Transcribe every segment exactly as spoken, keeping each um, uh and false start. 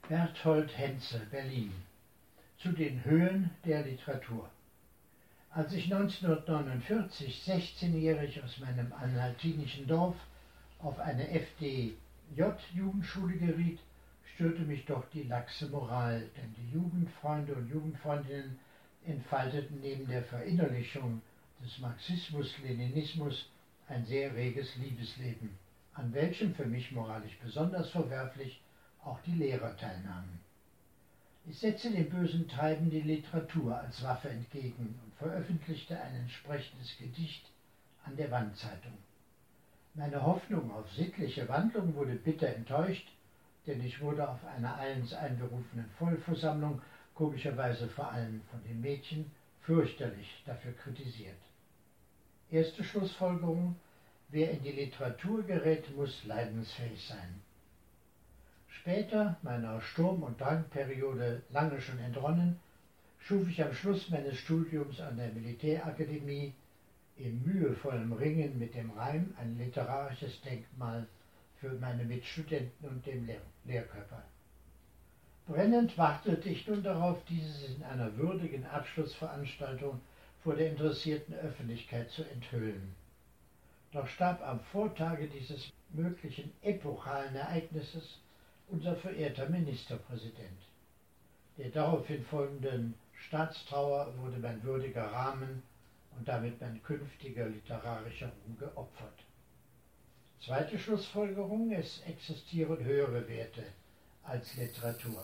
Berthold Henze, Berlin. Zu den Höhen der Literatur. Als ich neunzehnhundertneunundvierzig sechzehnjährig aus meinem anhaltinischen Dorf auf eine F D J-Jugendschule geriet, störte mich doch die laxe Moral, denn die Jugendfreunde und Jugendfreundinnen entfalteten neben der Verinnerlichung des Marxismus-Leninismus ein sehr reges Liebesleben, an welchem für mich moralisch besonders verwerflich auch die Lehrer teilnahmen. Ich setzte dem bösen Treiben die Literatur als Waffe entgegen und veröffentlichte ein entsprechendes Gedicht an der Wandzeitung. Meine Hoffnung auf sittliche Wandlung wurde bitter enttäuscht, denn ich wurde auf einer eilends einberufenen Vollversammlung, komischerweise vor allem von den Mädchen, fürchterlich dafür kritisiert. Erste Schlussfolgerung: Wer in die Literatur gerät, muss leidensfähig sein. Später, meiner Sturm- und Drangperiode lange schon entronnen, schuf ich am Schluss meines Studiums an der Militärakademie im mühevollen Ringen mit dem Reim ein literarisches Denkmal für meine Mitstudenten und den Lehr Lehrkörper. Brennend wartete ich nun darauf, dieses in einer würdigen Abschlussveranstaltung vor der interessierten Öffentlichkeit zu enthüllen. Doch starb am Vortage dieses möglichen epochalen Ereignisses unser verehrter Ministerpräsident. Der daraufhin folgenden Staatstrauer wurde mein würdiger Rahmen und damit mein künftiger literarischer Ruhm geopfert. Zweite Schlussfolgerung: Es existieren höhere Werte als Literatur.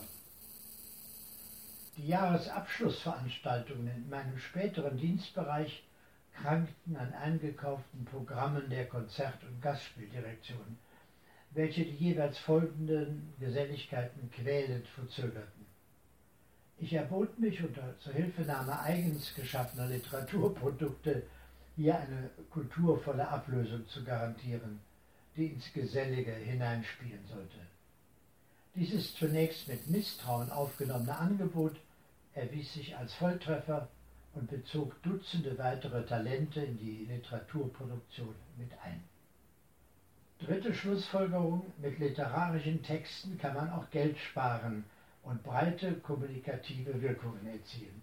Die Jahresabschlussveranstaltungen in meinem späteren Dienstbereich krankten an eingekauften Programmen der Konzert- und Gastspieldirektion, welche die jeweils folgenden Geselligkeiten quälend verzögerten. Ich erbot mich unter Zuhilfenahme eigens geschaffener Literaturprodukte, hier eine kulturvolle Ablösung zu garantieren, die ins Gesellige hineinspielen sollte. Dieses zunächst mit Misstrauen aufgenommene Angebot erwies sich als Volltreffer und bezog Dutzende weitere Talente in die Literaturproduktion mit ein. Dritte Schlussfolgerung: Mit literarischen Texten kann man auch Geld sparen und breite kommunikative Wirkungen erzielen.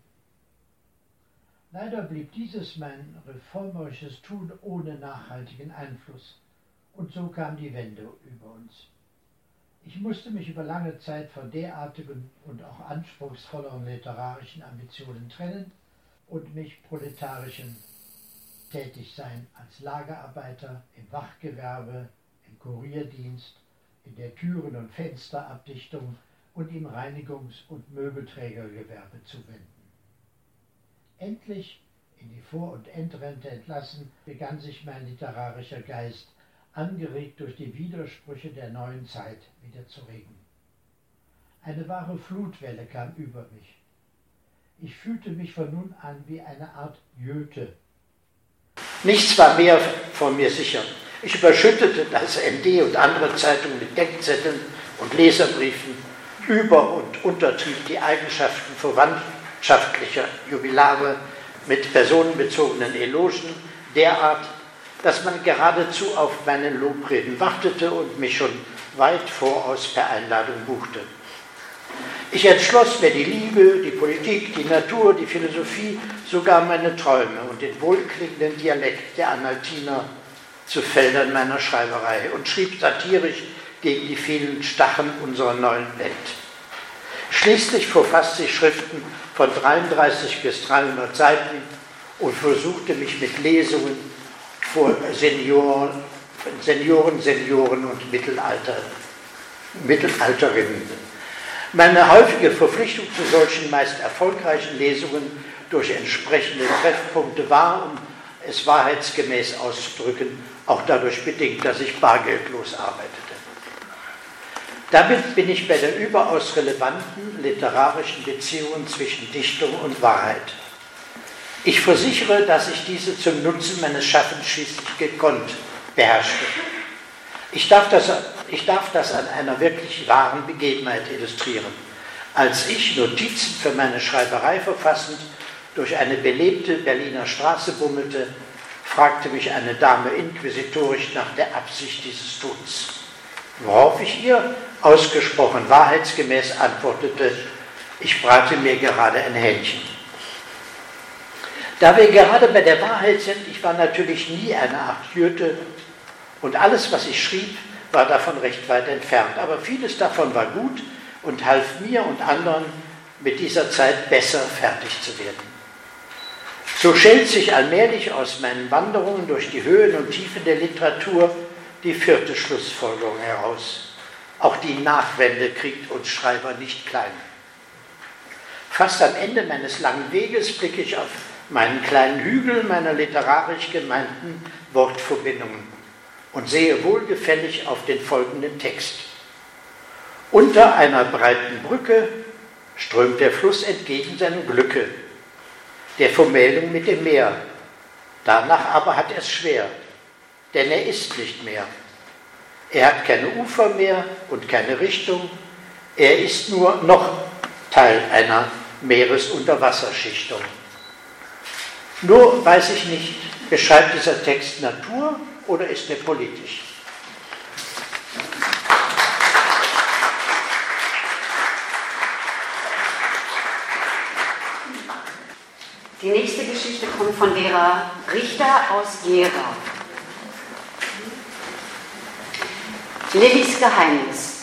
Leider blieb dieses mein reformerisches Tun ohne nachhaltigen Einfluss, und so kam die Wende über uns. Ich musste mich über lange Zeit von derartigen und auch anspruchsvolleren literarischen Ambitionen trennen und mich proletarischen Tätigsein als Lagerarbeiter im Wachgewerbe, im Kurierdienst, in der Türen- und Fensterabdichtung und im Reinigungs- und Möbelträgergewerbe zuwenden. Endlich, in die Vor- und Endrente entlassen, begann sich mein literarischer Geist, angeregt durch die Widersprüche der neuen Zeit, wieder zu regen. Eine wahre Flutwelle kam über mich. Ich fühlte mich von nun an wie eine Art Goethe. Nichts war mehr von mir sicher. Ich überschüttete das N D und andere Zeitungen mit Denkzetteln und Leserbriefen, über- und untertrieb die Eigenschaften verwandtschaftlicher Jubilare mit personenbezogenen Elogen derart, dass man geradezu auf meine Lobreden wartete und mich schon weit voraus per Einladung buchte. Ich entschloss mir die Liebe, die Politik, die Natur, die Philosophie, sogar meine Träume und den wohlklingenden Dialekt der Analtiner zu Feldern meiner Schreiberei und schrieb satirisch gegen die vielen Stachen unserer neuen Welt. Schließlich verfasste ich Schriften von dreiunddreißig bis dreihundert Seiten und versuchte mich mit Lesungen vor Senioren, Senioren, Senioren und Mittelalter, Mittelalterinnen. Meine häufige Verpflichtung zu solchen meist erfolgreichen Lesungen durch entsprechende Treffpunkte war, um es wahrheitsgemäß auszudrücken, auch dadurch bedingt, dass ich bargeldlos arbeitete. Damit bin ich bei der überaus relevanten literarischen Beziehung zwischen Dichtung und Wahrheit. Ich versichere, dass ich diese zum Nutzen meines Schaffens schließlich gekonnt beherrschte. Ich darf das, ich darf das an einer wirklich wahren Begebenheit illustrieren. Als ich, Notizen für meine Schreiberei verfassend, durch eine belebte Berliner Straße bummelte, fragte mich eine Dame inquisitorisch nach der Absicht dieses Tuns. Worauf ich ihr, ausgesprochen wahrheitsgemäß antwortete: Ich brate mir gerade ein Hähnchen. Da wir gerade bei der Wahrheit sind, ich war natürlich nie eine Art Jüte und alles, was ich schrieb, war davon recht weit entfernt. Aber vieles davon war gut und half mir und anderen, mit dieser Zeit besser fertig zu werden. So schält sich allmählich aus meinen Wanderungen durch die Höhen und Tiefen der Literatur die vierte Schlussfolgerung heraus. Auch die Nachwende kriegt uns Schreiber nicht klein. Fast am Ende meines langen Weges blicke ich auf meinen kleinen Hügel meiner literarisch gemeinten Wortverbindungen und sehe wohlgefällig auf den folgenden Text. Unter einer breiten Brücke strömt der Fluss entgegen seinem Glücke, der Vermählung mit dem Meer. Danach aber hat er es schwer, denn er ist nicht mehr. Er hat keine Ufer mehr und keine Richtung. Er ist nur noch Teil einer Meeresunterwasserschichtung. Nur weiß ich nicht, beschreibt dieser Text Natur oder ist er politisch? Die nächste Geschichte kommt von Vera Richter aus Gera. Lillys Geheimnis.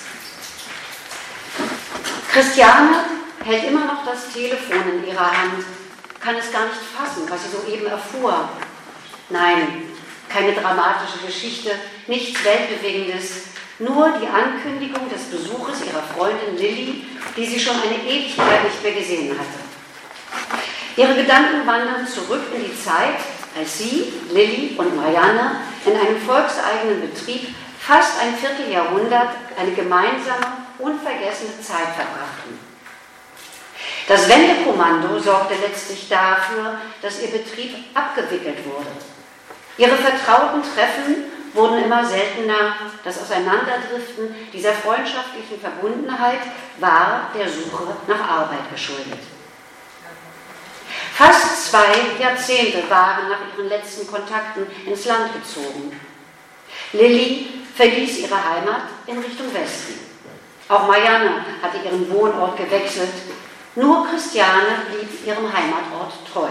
Christiane hält immer noch das Telefon in ihrer Hand, kann es gar nicht fassen, was sie soeben erfuhr. Nein, keine dramatische Geschichte, nichts Weltbewegendes, nur die Ankündigung des Besuches ihrer Freundin Lilly, die sie schon eine Ewigkeit nicht mehr gesehen hatte. Ihre Gedanken wandern zurück in die Zeit, als sie, Lilly und Marianne in einem volkseigenen Betrieb fast ein Vierteljahrhundert eine gemeinsame, unvergessene Zeit verbrachten. Das Wendekommando sorgte letztlich dafür, dass ihr Betrieb abgewickelt wurde. Ihre vertrauten Treffen wurden immer seltener. Das Auseinanderdriften dieser freundschaftlichen Verbundenheit war der Suche nach Arbeit geschuldet. Fast zwei Jahrzehnte waren nach ihren letzten Kontakten ins Land gezogen. Lilly verließ ihre Heimat in Richtung Westen. Auch Marianne hatte ihren Wohnort gewechselt. Nur Christiane blieb ihrem Heimatort treu.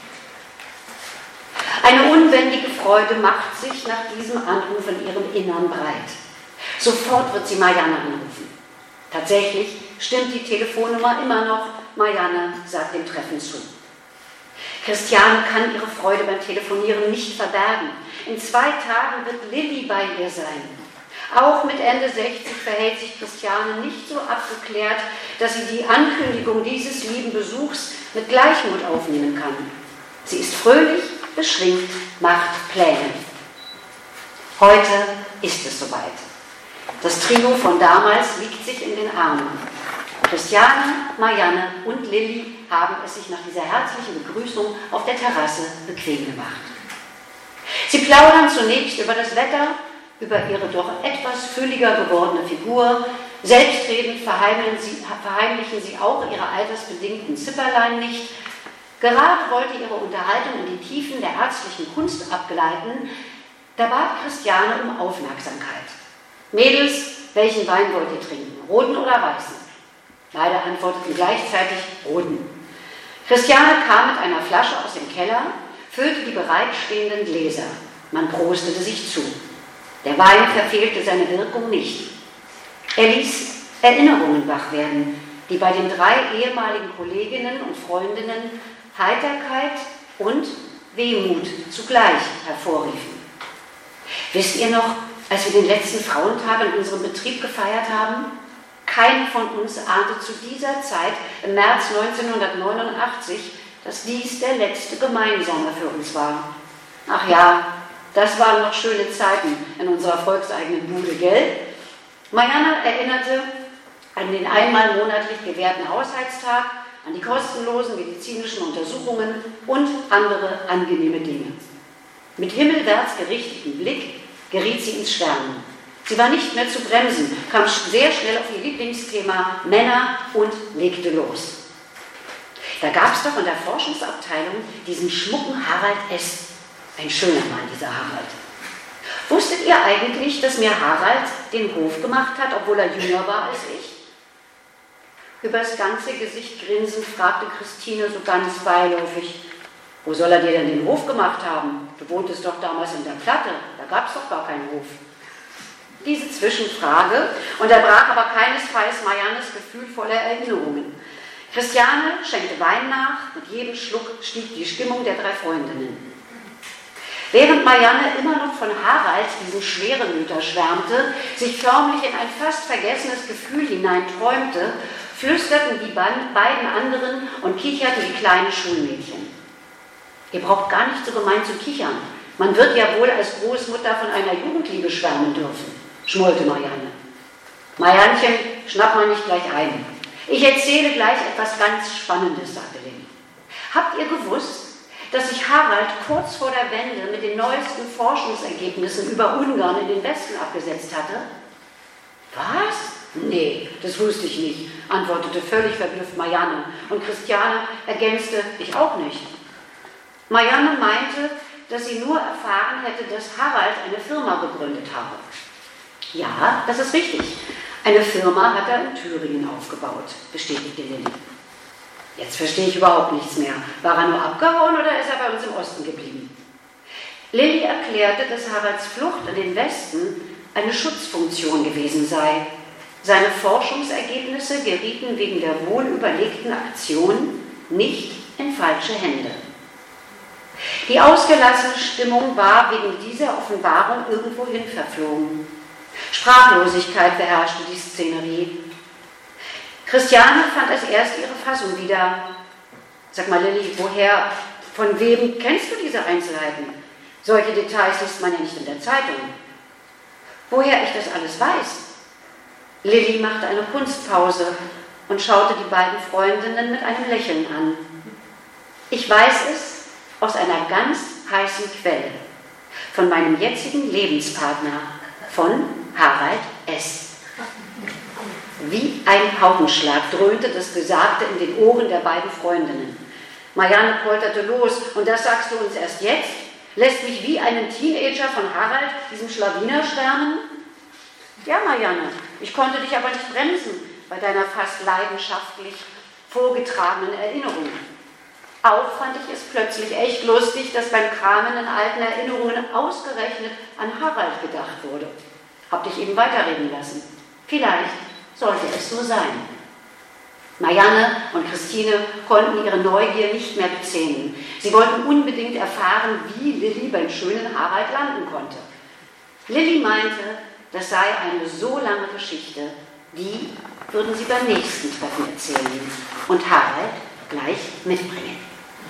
Eine unbändige Freude macht sich nach diesem Anruf in ihrem Innern breit. Sofort wird sie Marianne anrufen. Tatsächlich stimmt die Telefonnummer immer noch. Marianne sagt dem Treffen zu. Christiane kann ihre Freude beim Telefonieren nicht verbergen. In zwei Tagen wird Lilly bei ihr sein. Auch mit Ende sechzig verhält sich Christiane nicht so abgeklärt, dass sie die Ankündigung dieses lieben Besuchs mit Gleichmut aufnehmen kann. Sie ist fröhlich, beschwingt, macht Pläne. Heute ist es soweit. Das Trio von damals liegt sich in den Armen. Christiane, Marianne und Lilly haben es sich nach dieser herzlichen Begrüßung auf der Terrasse bequem gemacht. Sie plaudern zunächst über das Wetter, über ihre doch etwas fülliger gewordene Figur. Selbstredend verheimlichen sie auch ihre altersbedingten Zipperlein nicht. Gerade wollte ihre Unterhaltung in die Tiefen der ärztlichen Kunst abgleiten, da bat Christiane um Aufmerksamkeit. Mädels, welchen Wein wollt ihr trinken, roten oder weißen? Beide antworteten gleichzeitig roten. Christiane kam mit einer Flasche aus dem Keller, füllte die bereitstehenden Gläser. Man prostete sich zu. Der Wein verfehlte seine Wirkung nicht. Er ließ Erinnerungen wach werden, die bei den drei ehemaligen Kolleginnen und Freundinnen Heiterkeit und Wehmut zugleich hervorriefen. Wisst ihr noch, als wir den letzten Frauentag in unserem Betrieb gefeiert haben? Keine von uns ahnte zu dieser Zeit, im März neunzehnhundertneunundachtzig, dass dies der letzte gemeinsame für uns war. Ach ja, das waren noch schöne Zeiten in unserer volkseigenen Bude, gell? Marianne erinnerte an den einmal monatlich gewährten Haushaltstag, an die kostenlosen medizinischen Untersuchungen und andere angenehme Dinge. Mit himmelwärts gerichtetem Blick geriet sie ins Schwärmen. Sie war nicht mehr zu bremsen, kam sehr schnell auf ihr Lieblingsthema Männer und legte los. Da gab es doch in der Forschungsabteilung diesen schmucken Harald S. Ein schöner Mann, dieser Harald. Wusstet ihr eigentlich, dass mir Harald den Hof gemacht hat, obwohl er jünger war als ich? Übers ganze Gesicht grinsend fragte Christine so ganz beiläufig: Wo soll er dir denn den Hof gemacht haben? Du wohntest doch damals in der Platte, da gab es doch gar keinen Hof. Diese Zwischenfrage unterbrach aber keinesfalls Mariannes gefühlvolle Erinnerungen. Christiane schenkte Wein nach, mit jedem Schluck stieg die Stimmung der drei Freundinnen. Während Marianne immer noch von Harald, diesem Schweremüter, schwärmte, sich förmlich in ein fast vergessenes Gefühl hineinträumte, flüsterten die beiden anderen und kicherten wie kleine Schulmädchen. Ihr braucht gar nicht so gemein zu kichern. Man wird ja wohl als Großmutter von einer Jugendliebe schwärmen dürfen, schmollte Marianne. Mariannchen, schnapp mal nicht gleich ein. Ich erzähle gleich etwas ganz Spannendes, sagte Lilli. Habt ihr gewusst, dass sich Harald kurz vor der Wende mit den neuesten Forschungsergebnissen über Ungarn in den Westen abgesetzt hatte? Was? Nee, das wusste ich nicht, antwortete völlig verblüfft Marianne, und Christiane ergänzte: Ich auch nicht. Marianne meinte, dass sie nur erfahren hätte, dass Harald eine Firma gegründet habe. Ja, das ist richtig. Eine Firma hat er in Thüringen aufgebaut, bestätigte Lilli. Jetzt verstehe ich überhaupt nichts mehr. War er nur abgehauen oder ist er bei uns im Osten geblieben? Lilli erklärte, dass Haralds Flucht in den Westen eine Schutzfunktion gewesen sei. Seine Forschungsergebnisse gerieten wegen der wohlüberlegten Aktion nicht in falsche Hände. Die ausgelassene Stimmung war wegen dieser Offenbarung irgendwohin verflogen. Sprachlosigkeit beherrschte die Szenerie. Christiane fand als erst ihre Fassung wieder. Sag mal, Lilli, woher, von wem kennst du diese Einzelheiten? Solche Details liest man ja nicht in der Zeitung. Woher ich das alles weiß? Lilli machte eine Kunstpause und schaute die beiden Freundinnen mit einem Lächeln an. Ich weiß es aus einer ganz heißen Quelle, von meinem jetzigen Lebenspartner, von Harald S. Wie ein Paukenschlag dröhnte das Gesagte in den Ohren der beiden Freundinnen. Marianne polterte los: Und das sagst du uns erst jetzt? Lässt mich wie einen Teenager von Harald, diesem Schlawiner, schwärmen? Ja, Marianne, ich konnte dich aber nicht bremsen bei deiner fast leidenschaftlich vorgetragenen Erinnerung. Auch fand ich es plötzlich echt lustig, dass beim Kramen in alten Erinnerungen ausgerechnet an Harald gedacht wurde. Hab dich eben weiterreden lassen. Vielleicht sollte es so sein. Marianne und Christine konnten ihre Neugier nicht mehr bezähmen. Sie wollten unbedingt erfahren, wie Lilli beim schönen Harald landen konnte. Lilli meinte, das sei eine so lange Geschichte, die würden sie beim nächsten Treffen erzählen und Harald gleich mitbringen.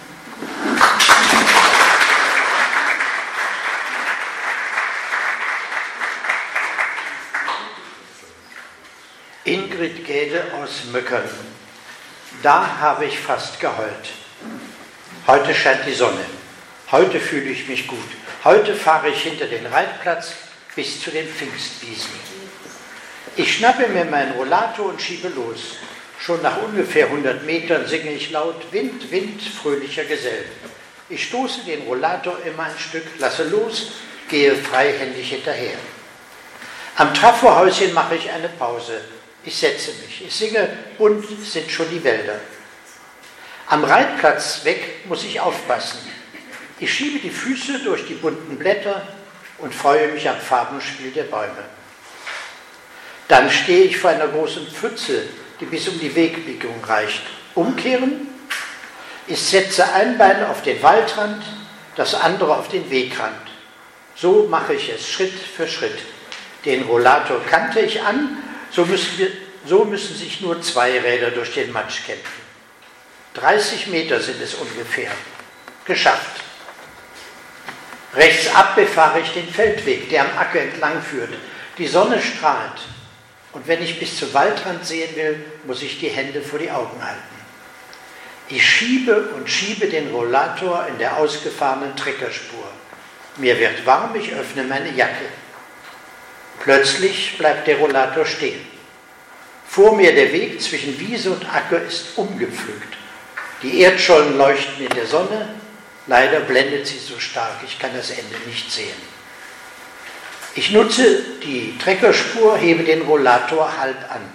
Ingrid Gäde aus Möckern. Da habe ich fast geheult. Heute scheint die Sonne. Heute fühle ich mich gut. Heute fahre ich hinter den Reitplatz bis zu den Pfingstwiesen. Ich schnappe mir meinen Rollator und schiebe los. Schon nach ungefähr hundert Metern singe ich laut: Wind, Wind, fröhlicher Gesell. Ich stoße den Rollator immer ein Stück, lasse los, gehe freihändig hinterher. Am Trafohäuschen mache ich eine Pause. Ich setze mich. Ich singe: Bunt sind schon die Wälder. Am Reitplatz weg muss ich aufpassen. Ich schiebe die Füße durch die bunten Blätter und freue mich am Farbenspiel der Bäume. Dann stehe ich vor einer großen Pfütze, die bis um die Wegbiegung reicht. Umkehren? Ich setze ein Bein auf den Waldrand, das andere auf den Wegrand. So mache ich es Schritt für Schritt. Den Rollator kannte ich an, so müssen, wir, so müssen sich nur zwei Räder durch den Matsch kämpfen. dreißig Meter sind es ungefähr. Geschafft. Rechts ab befahre ich den Feldweg, der am Acker entlang führt. Die Sonne strahlt. Und wenn ich bis zum Waldrand sehen will, muss ich die Hände vor die Augen halten. Ich schiebe und schiebe den Rollator in der ausgefahrenen Treckerspur. Mir wird warm, ich öffne meine Jacke. Plötzlich bleibt der Rollator stehen. Vor mir der Weg zwischen Wiese und Acker ist umgepflügt. Die Erdschollen leuchten in der Sonne. Leider blendet sie so stark, ich kann das Ende nicht sehen. Ich nutze die Treckerspur, hebe den Rollator halb an.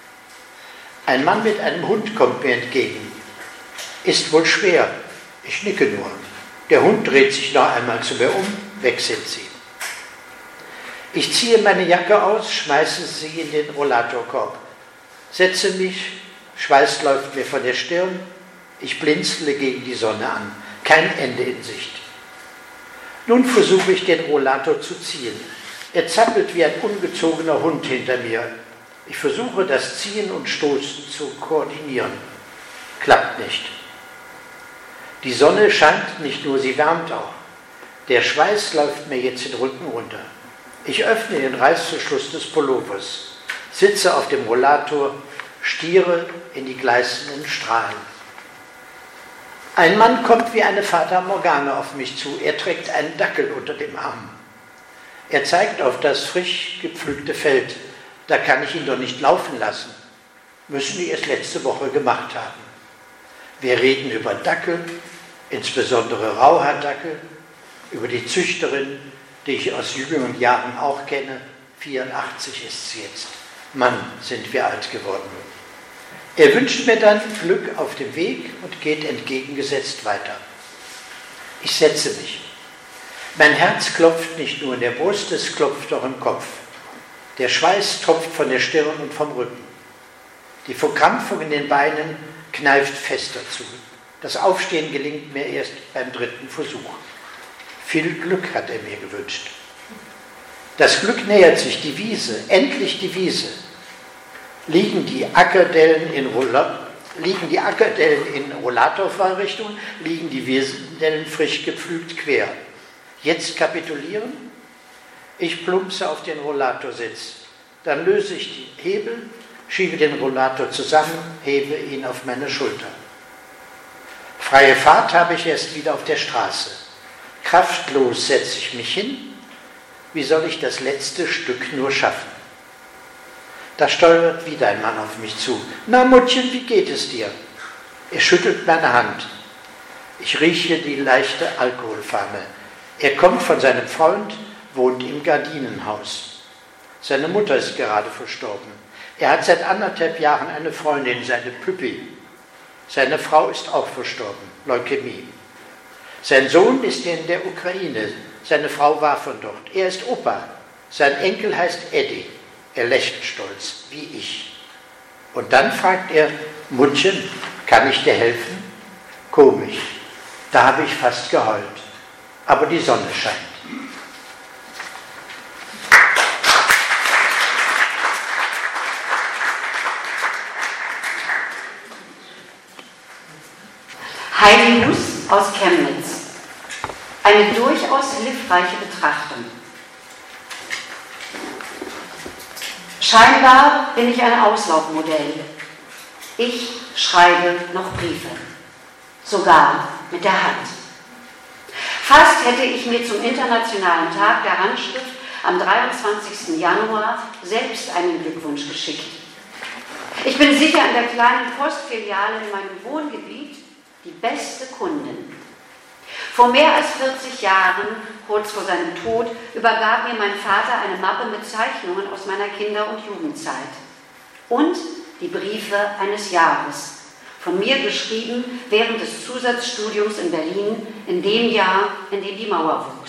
Ein Mann mit einem Hund kommt mir entgegen. Ist wohl schwer. Ich nicke nur. Der Hund dreht sich noch einmal zu mir um. Weg sind sie. Ich ziehe meine Jacke aus, schmeiße sie in den Rollatorkorb. Setze mich, Schweiß läuft mir von der Stirn. Ich blinzle gegen die Sonne an. Kein Ende in Sicht. Nun versuche ich, den Rollator zu ziehen. Er zappelt wie ein ungezogener Hund hinter mir. Ich versuche, das Ziehen und Stoßen zu koordinieren. Klappt nicht. Die Sonne scheint nicht nur, sie wärmt auch. Der Schweiß läuft mir jetzt den Rücken runter. Ich öffne den Reißverschluss des Pullovers, sitze auf dem Rollator, stiere in die gleißenden Strahlen. Ein Mann kommt wie eine Fata Morgana auf mich zu. Er trägt einen Dackel unter dem Arm. Er zeigt auf das frisch gepflügte Feld. Da kann ich ihn doch nicht laufen lassen. Müssen die es letzte Woche gemacht haben. Wir reden über Dackel, insbesondere Rauhaardackel, über die Züchterin, die ich aus jüngeren Jahren auch kenne. vierundachtzig ist sie jetzt. Mann, sind wir alt geworden. Er wünscht mir dann Glück auf dem Weg und geht entgegengesetzt weiter. Ich setze mich. Mein Herz klopft nicht nur in der Brust, es klopft auch im Kopf. Der Schweiß tropft von der Stirn und vom Rücken. Die Verkrampfung in den Beinen kneift fester zu. Das Aufstehen gelingt mir erst beim dritten Versuch. Viel Glück hat er mir gewünscht. Das Glück nähert sich, die Wiese, endlich die Wiese. Liegen die Ackerdellen in, Rolla, liegen die Ackerdellen in Rollatorfahrrichtung, liegen die Wiesendellen frisch gepflügt quer. Jetzt kapitulieren? Ich plumpse auf den Rollatorsitz. Dann löse ich die Hebel, schiebe den Rollator zusammen, hebe ihn auf meine Schulter. Freie Fahrt habe ich erst wieder auf der Straße. Kraftlos setze ich mich hin. Wie soll ich das letzte Stück nur schaffen? Da steuert wieder ein Mann auf mich zu. Na Muttchen, wie geht es dir? Er schüttelt meine Hand. Ich rieche die leichte Alkoholfahne. Er kommt von seinem Freund, wohnt im Gardinenhaus. Seine Mutter ist gerade verstorben. Er hat seit anderthalb Jahren eine Freundin, seine Püppi. Seine Frau ist auch verstorben, Leukämie. Sein Sohn ist in der Ukraine. Seine Frau war von dort. Er ist Opa. Sein Enkel heißt Eddie. Er lächelt stolz, wie ich. Und dann fragt er, Muttchen, kann ich dir helfen? Komisch. Da habe ich fast geheult. Aber die Sonne scheint. Heidi Huss aus Chemnitz. Eine durchaus hilfreiche Betrachtung. Scheinbar bin ich ein Auslaufmodell. Ich schreibe noch Briefe. Sogar mit der Hand. Fast hätte ich mir zum Internationalen Tag der Handschrift am dreiundzwanzigsten Januar selbst einen Glückwunsch geschickt. Ich bin sicher in der kleinen Postfiliale in meinem Wohngebiet die beste Kundin. Vor mehr als vierzig Jahren, kurz vor seinem Tod, übergab mir mein Vater eine Mappe mit Zeichnungen aus meiner Kinder- und Jugendzeit. Und die Briefe eines Jahres, von mir geschrieben während des Zusatzstudiums in Berlin, in dem Jahr, in dem die Mauer wuchs.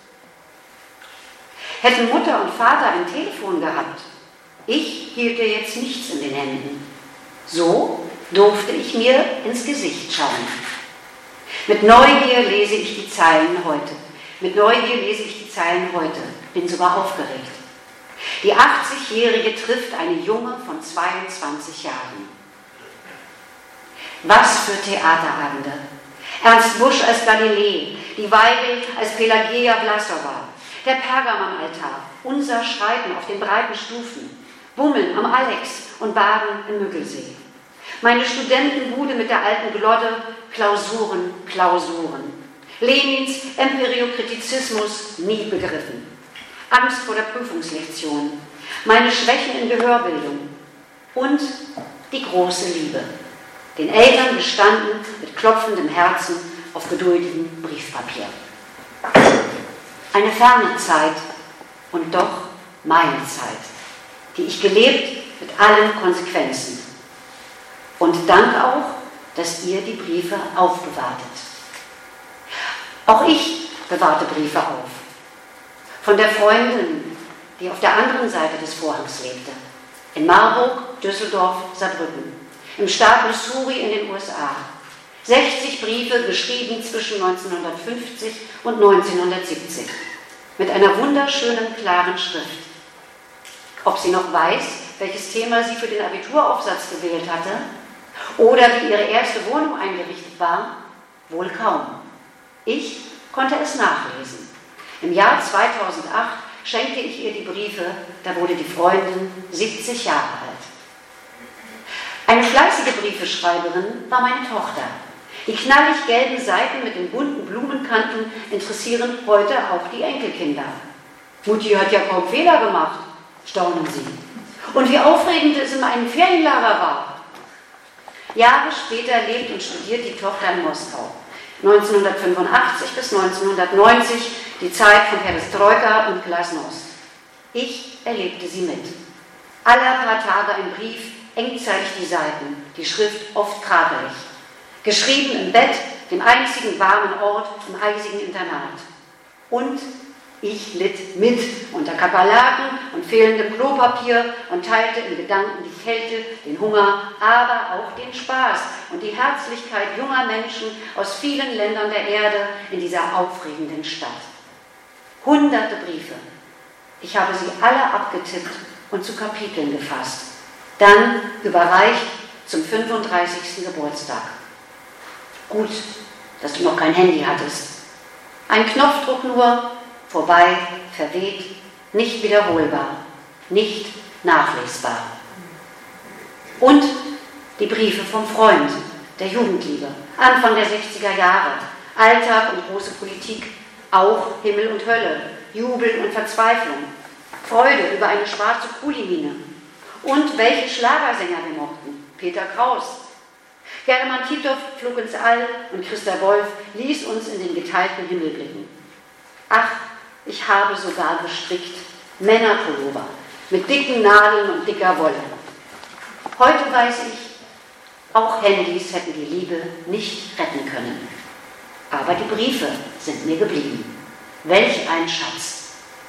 Hätten Mutter und Vater ein Telefon gehabt, ich hielt dir jetzt nichts in den Händen. So durfte ich mir ins Gesicht schauen. Mit Neugier lese ich die Zeilen heute. Mit Neugier lese ich die Zeilen heute. Bin sogar aufgeregt. Die achtzigjährige trifft eine Junge von zweiundzwanzig Jahren. Was für Theaterabende. Ernst Busch als Galilei, die Weigel als Pelageia Vlasova, der Pergamonaltar, unser Schreiten auf den breiten Stufen, Bummeln am Alex und Baden im Müggelsee. Meine Studentenbude mit der alten Glodde, Klausuren, Klausuren. Lenins Empiriokritizismus nie begriffen. Angst vor der Prüfungslektion. Meine Schwächen in Gehörbildung. Und die große Liebe. Den Eltern gestanden mit klopfendem Herzen auf geduldigem Briefpapier. Eine ferne Zeit und doch meine Zeit, die ich gelebt mit allen Konsequenzen. Und Dank auch, dass ihr die Briefe aufbewahrtet. Auch ich bewahrte Briefe auf. Von der Freundin, die auf der anderen Seite des Vorhangs lebte. In Marburg, Düsseldorf, Saarbrücken. Im Staat Missouri in den U S A. sechzig Briefe geschrieben zwischen neunzehnhundertfünfzig und neunzehnhundertsiebzig. Mit einer wunderschönen, klaren Schrift. Ob sie noch weiß, welches Thema sie für den Abituraufsatz gewählt hatte oder wie ihre erste Wohnung eingerichtet war, wohl kaum. Ich konnte es nachlesen. Im Jahr zweitausendacht schenkte ich ihr die Briefe, da wurde die Freundin siebzig Jahre alt. Eine fleißige Briefeschreiberin war meine Tochter. Die knallig gelben Seiten mit den bunten Blumenkanten interessieren heute auch die Enkelkinder. Mutti hat ja kaum Fehler gemacht, staunen sie. Und wie aufregend es in einem Ferienlager war. Jahre später lebt und studiert die Tochter in Moskau. neunzehnhundertfünfundachtzig bis neunzehnhundertneunzig, die Zeit von Perestroika und Glasnost. Ich erlebte sie mit. Alle paar Tage ein Brief, engzeitig die Seiten, die Schrift oft kraterig. Geschrieben im Bett, dem einzigen warmen Ort im eisigen Internat. Und ich litt mit unter Kakerlaken und fehlendem Klopapier und teilte in Gedanken die Kälte, den Hunger, aber auch den Spaß und die Herzlichkeit junger Menschen aus vielen Ländern der Erde in dieser aufregenden Stadt. Hunderte Briefe. Ich habe sie alle abgetippt und zu Kapiteln gefasst. Dann überreicht zum fünfunddreißigsten Geburtstag. Gut, dass du noch kein Handy hattest. Ein Knopfdruck nur, vorbei, verweht, nicht wiederholbar, nicht nachlesbar. Und die Briefe vom Freund, der Jugendliebe, Anfang der sechziger Jahre, Alltag und große Politik, auch Himmel und Hölle, Jubel und Verzweiflung, Freude über eine schwarze Kulimine. Und welche Schlagersänger wir mochten, Peter Kraus. German Titov flog ins All und Christa Wolf ließ uns in den geteilten Himmel blicken. Ach, ich habe sogar gestrickt, Männerpullover mit dicken Nadeln und dicker Wolle. Heute weiß ich, auch Handys hätten die Liebe nicht retten können. Aber die Briefe sind mir geblieben. Welch ein Schatz.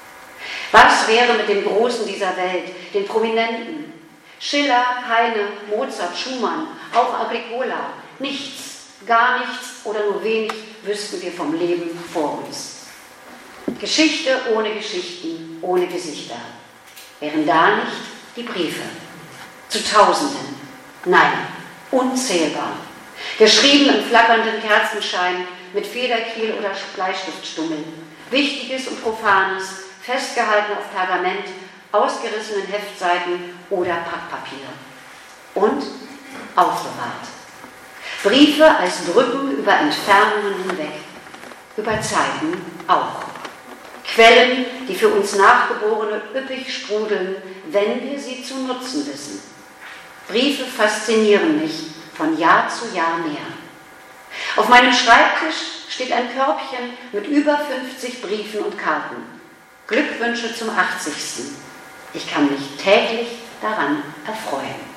Was wäre mit den Großen dieser Welt, den Prominenten? Schiller, Heine, Mozart, Schumann, auch Agricola. Nichts, gar nichts oder nur wenig wüssten wir vom Leben vor uns. Geschichte ohne Geschichten, ohne Gesichter. Wären da nicht die Briefe? Zu Tausenden. Nein, unzählbar. Geschrieben im flackernden Kerzenschein, mit Federkiel oder Bleistiftstummel. Wichtiges und Profanes, festgehalten auf Pergament, ausgerissenen Heftseiten oder Packpapier. Und aufbewahrt. Briefe als Brücken über Entfernungen hinweg, über Zeiten auch. Quellen, die für uns Nachgeborene üppig sprudeln, wenn wir sie zu nutzen wissen. Briefe faszinieren mich von Jahr zu Jahr mehr. Auf meinem Schreibtisch steht ein Körbchen mit über fünfzig Briefen und Karten. Glückwünsche zum achtzigsten Ich kann mich täglich daran erfreuen.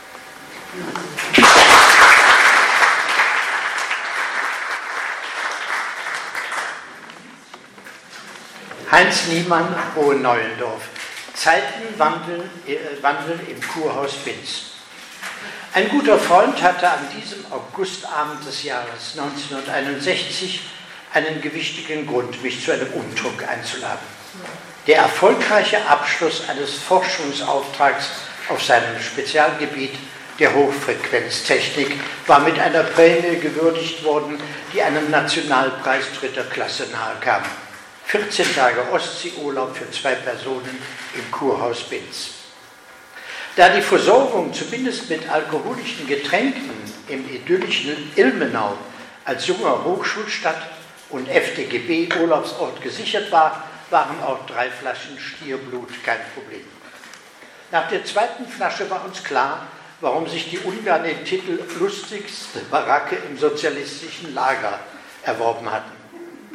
Heinz Niemann, Hohenneuendorf. Zeitenwandel äh, Wandel im Kurhaus Binz. Ein guter Freund hatte an diesem Augustabend des Jahres neunzehnhunderteinundsechzig einen gewichtigen Grund, mich zu einem Umtrunk einzuladen. Der erfolgreiche Abschluss eines Forschungsauftrags auf seinem Spezialgebiet der Hochfrequenztechnik war mit einer Prämie gewürdigt worden, die einem Nationalpreis dritter Klasse nahe kam. vierzehn Tage Ostseeurlaub für zwei Personen im Kurhaus Binz. Da die Versorgung zumindest mit alkoholischen Getränken im idyllischen Ilmenau als junger Hochschulstadt und F D G B-Urlaubsort gesichert war, waren auch drei Flaschen Stierblut kein Problem. Nach der zweiten Flasche war uns klar, warum sich die Ungarn den Titel lustigste Baracke im sozialistischen Lager erworben hatten.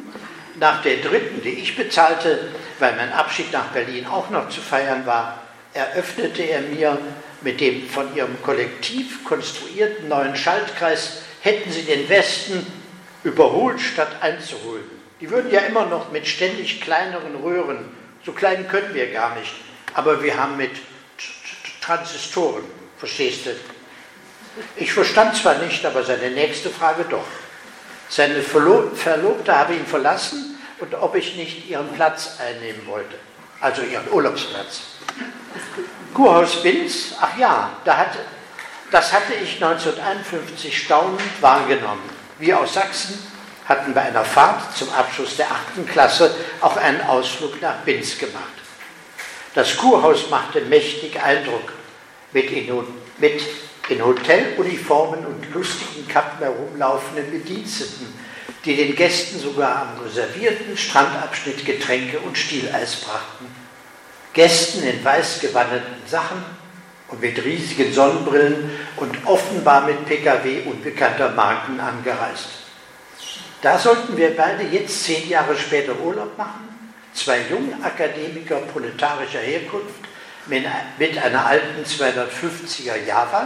Nach der dritten, die ich bezahlte, weil mein Abschied nach Berlin auch noch zu feiern war, eröffnete er mir mit dem von ihrem Kollektiv konstruierten neuen Schaltkreis, hätten sie den Westen überholt statt einzuholen. Die würden ja immer noch mit ständig kleineren Röhren, so klein können wir gar nicht, aber wir haben mit Transistoren, verstehst du? Ich verstand zwar nicht, aber seine nächste Frage doch. Seine Verlobte habe ihn verlassen und ob ich nicht ihren Platz einnehmen wollte, also ihren Urlaubsplatz. Kurhaus Binz, ach ja, da hatte, das hatte ich neunzehnhunderteinundfünfzig staunend wahrgenommen. Wir aus Sachsen hatten bei einer Fahrt zum Abschluss der achten Klasse auch einen Ausflug nach Binz gemacht. Das Kurhaus machte mächtig Eindruck, mit in, mit in Hoteluniformen und lustigen Kappen herumlaufenden Bediensteten, die den Gästen sogar am reservierten Strandabschnitt Getränke und Stieleis brachten. Gästen in weiß gewandeten Sachen und mit riesigen Sonnenbrillen und offenbar mit P K W unbekannter Marken angereist. Da sollten wir beide jetzt zehn Jahre später Urlaub machen, zwei junge Akademiker proletarischer Herkunft mit einer alten zweihundertfünfziger Java.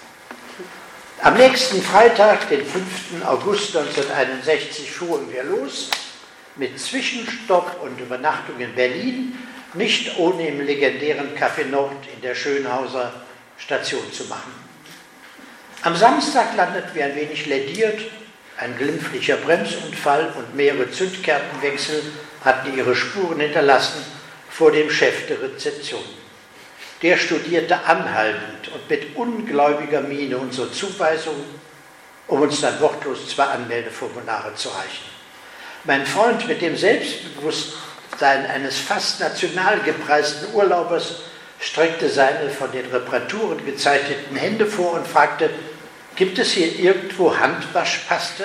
Am nächsten Freitag, den fünften August neunzehnhunderteinundsechzig, fuhren wir los, mit Zwischenstopp und Übernachtung in Berlin, nicht ohne im legendären Café Nord in der Schönhauser Station zu machen. Am Samstag landeten wir ein wenig lädiert, ein glimpflicher Bremsunfall und mehrere Zündkerzenwechsel hatten ihre Spuren hinterlassen vor dem Chef der Rezeption. Der studierte anhaltend und mit ungläubiger Miene unsere Zuweisung, um uns dann wortlos zwei Anmeldeformulare zu reichen. Mein Freund mit dem Selbstbewusstsein eines fast national gepreisten Urlaubers streckte seine von den Reparaturen gezeichneten Hände vor und fragte, gibt es hier irgendwo Handwaschpaste?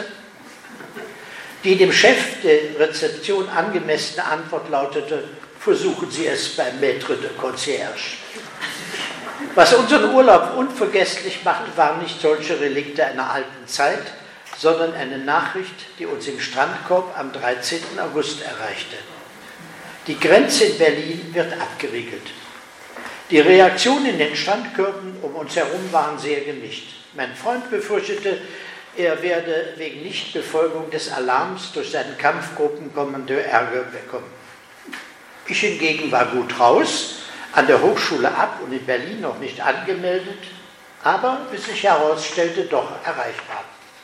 Die dem Chef der Rezeption angemessene Antwort lautete, versuchen Sie es beim Maître de Concierge. Was unseren Urlaub unvergesslich machte, waren nicht solche Relikte einer alten Zeit, sondern eine Nachricht, die uns im Strandkorb am dreizehnten August erreichte. Die Grenze in Berlin wird abgeriegelt. Die Reaktionen in den Strandkörben um uns herum waren sehr gemischt. Mein Freund befürchtete, er werde wegen Nichtbefolgung des Alarms durch seinen Kampfgruppenkommandeur Ärger bekommen. Ich hingegen war gut raus, an der Hochschule ab und in Berlin noch nicht angemeldet, aber, wie sich herausstellte, doch erreichbar.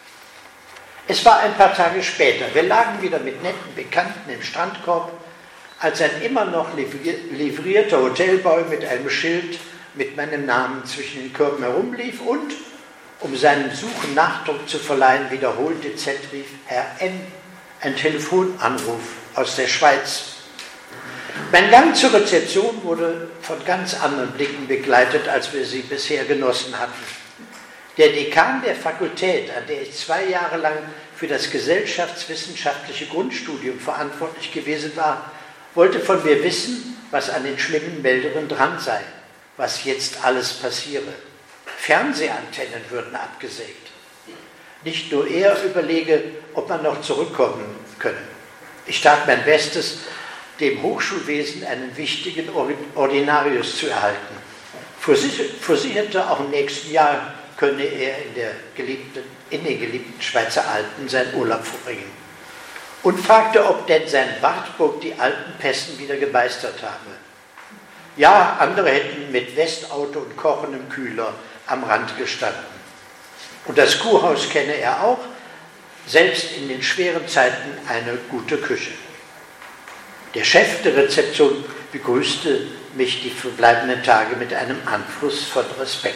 Es war ein paar Tage später, wir lagen wieder mit netten Bekannten im Strandkorb, als ein immer noch livrierter Hotelboy mit einem Schild mit meinem Namen zwischen den Körben herumlief und, um seinem Suchen Nachdruck zu verleihen, wiederholte Z rief, Herr N., ein Telefonanruf aus der Schweiz. Mein Gang zur Rezeption wurde von ganz anderen Blicken begleitet, als wir sie bisher genossen hatten. Der Dekan der Fakultät, an der ich zwei Jahre lang für das gesellschaftswissenschaftliche Grundstudium verantwortlich gewesen war, wollte von mir wissen, was an den schlimmen Meldungen dran sei, was jetzt alles passiere. Fernsehantennen würden abgesägt. Nicht nur er überlege, ob man noch zurückkommen könne. Ich tat mein Bestes, dem Hochschulwesen einen wichtigen Ordinarius zu erhalten. Versicherte, auch im nächsten Jahr könne er in, der geliebten, in den geliebten Schweizer Alpen seinen Urlaub verbringen. Und fragte, ob denn sein Wartburg die Alpenpässen wieder gemeistert habe. Ja, andere hätten mit Westauto und kochendem Kühler am Rand gestanden. Und das Kurhaus kenne er auch, selbst in den schweren Zeiten eine gute Küche. Der Chef der Rezeption begrüßte mich die verbleibenden Tage mit einem Anfluss von Respekt.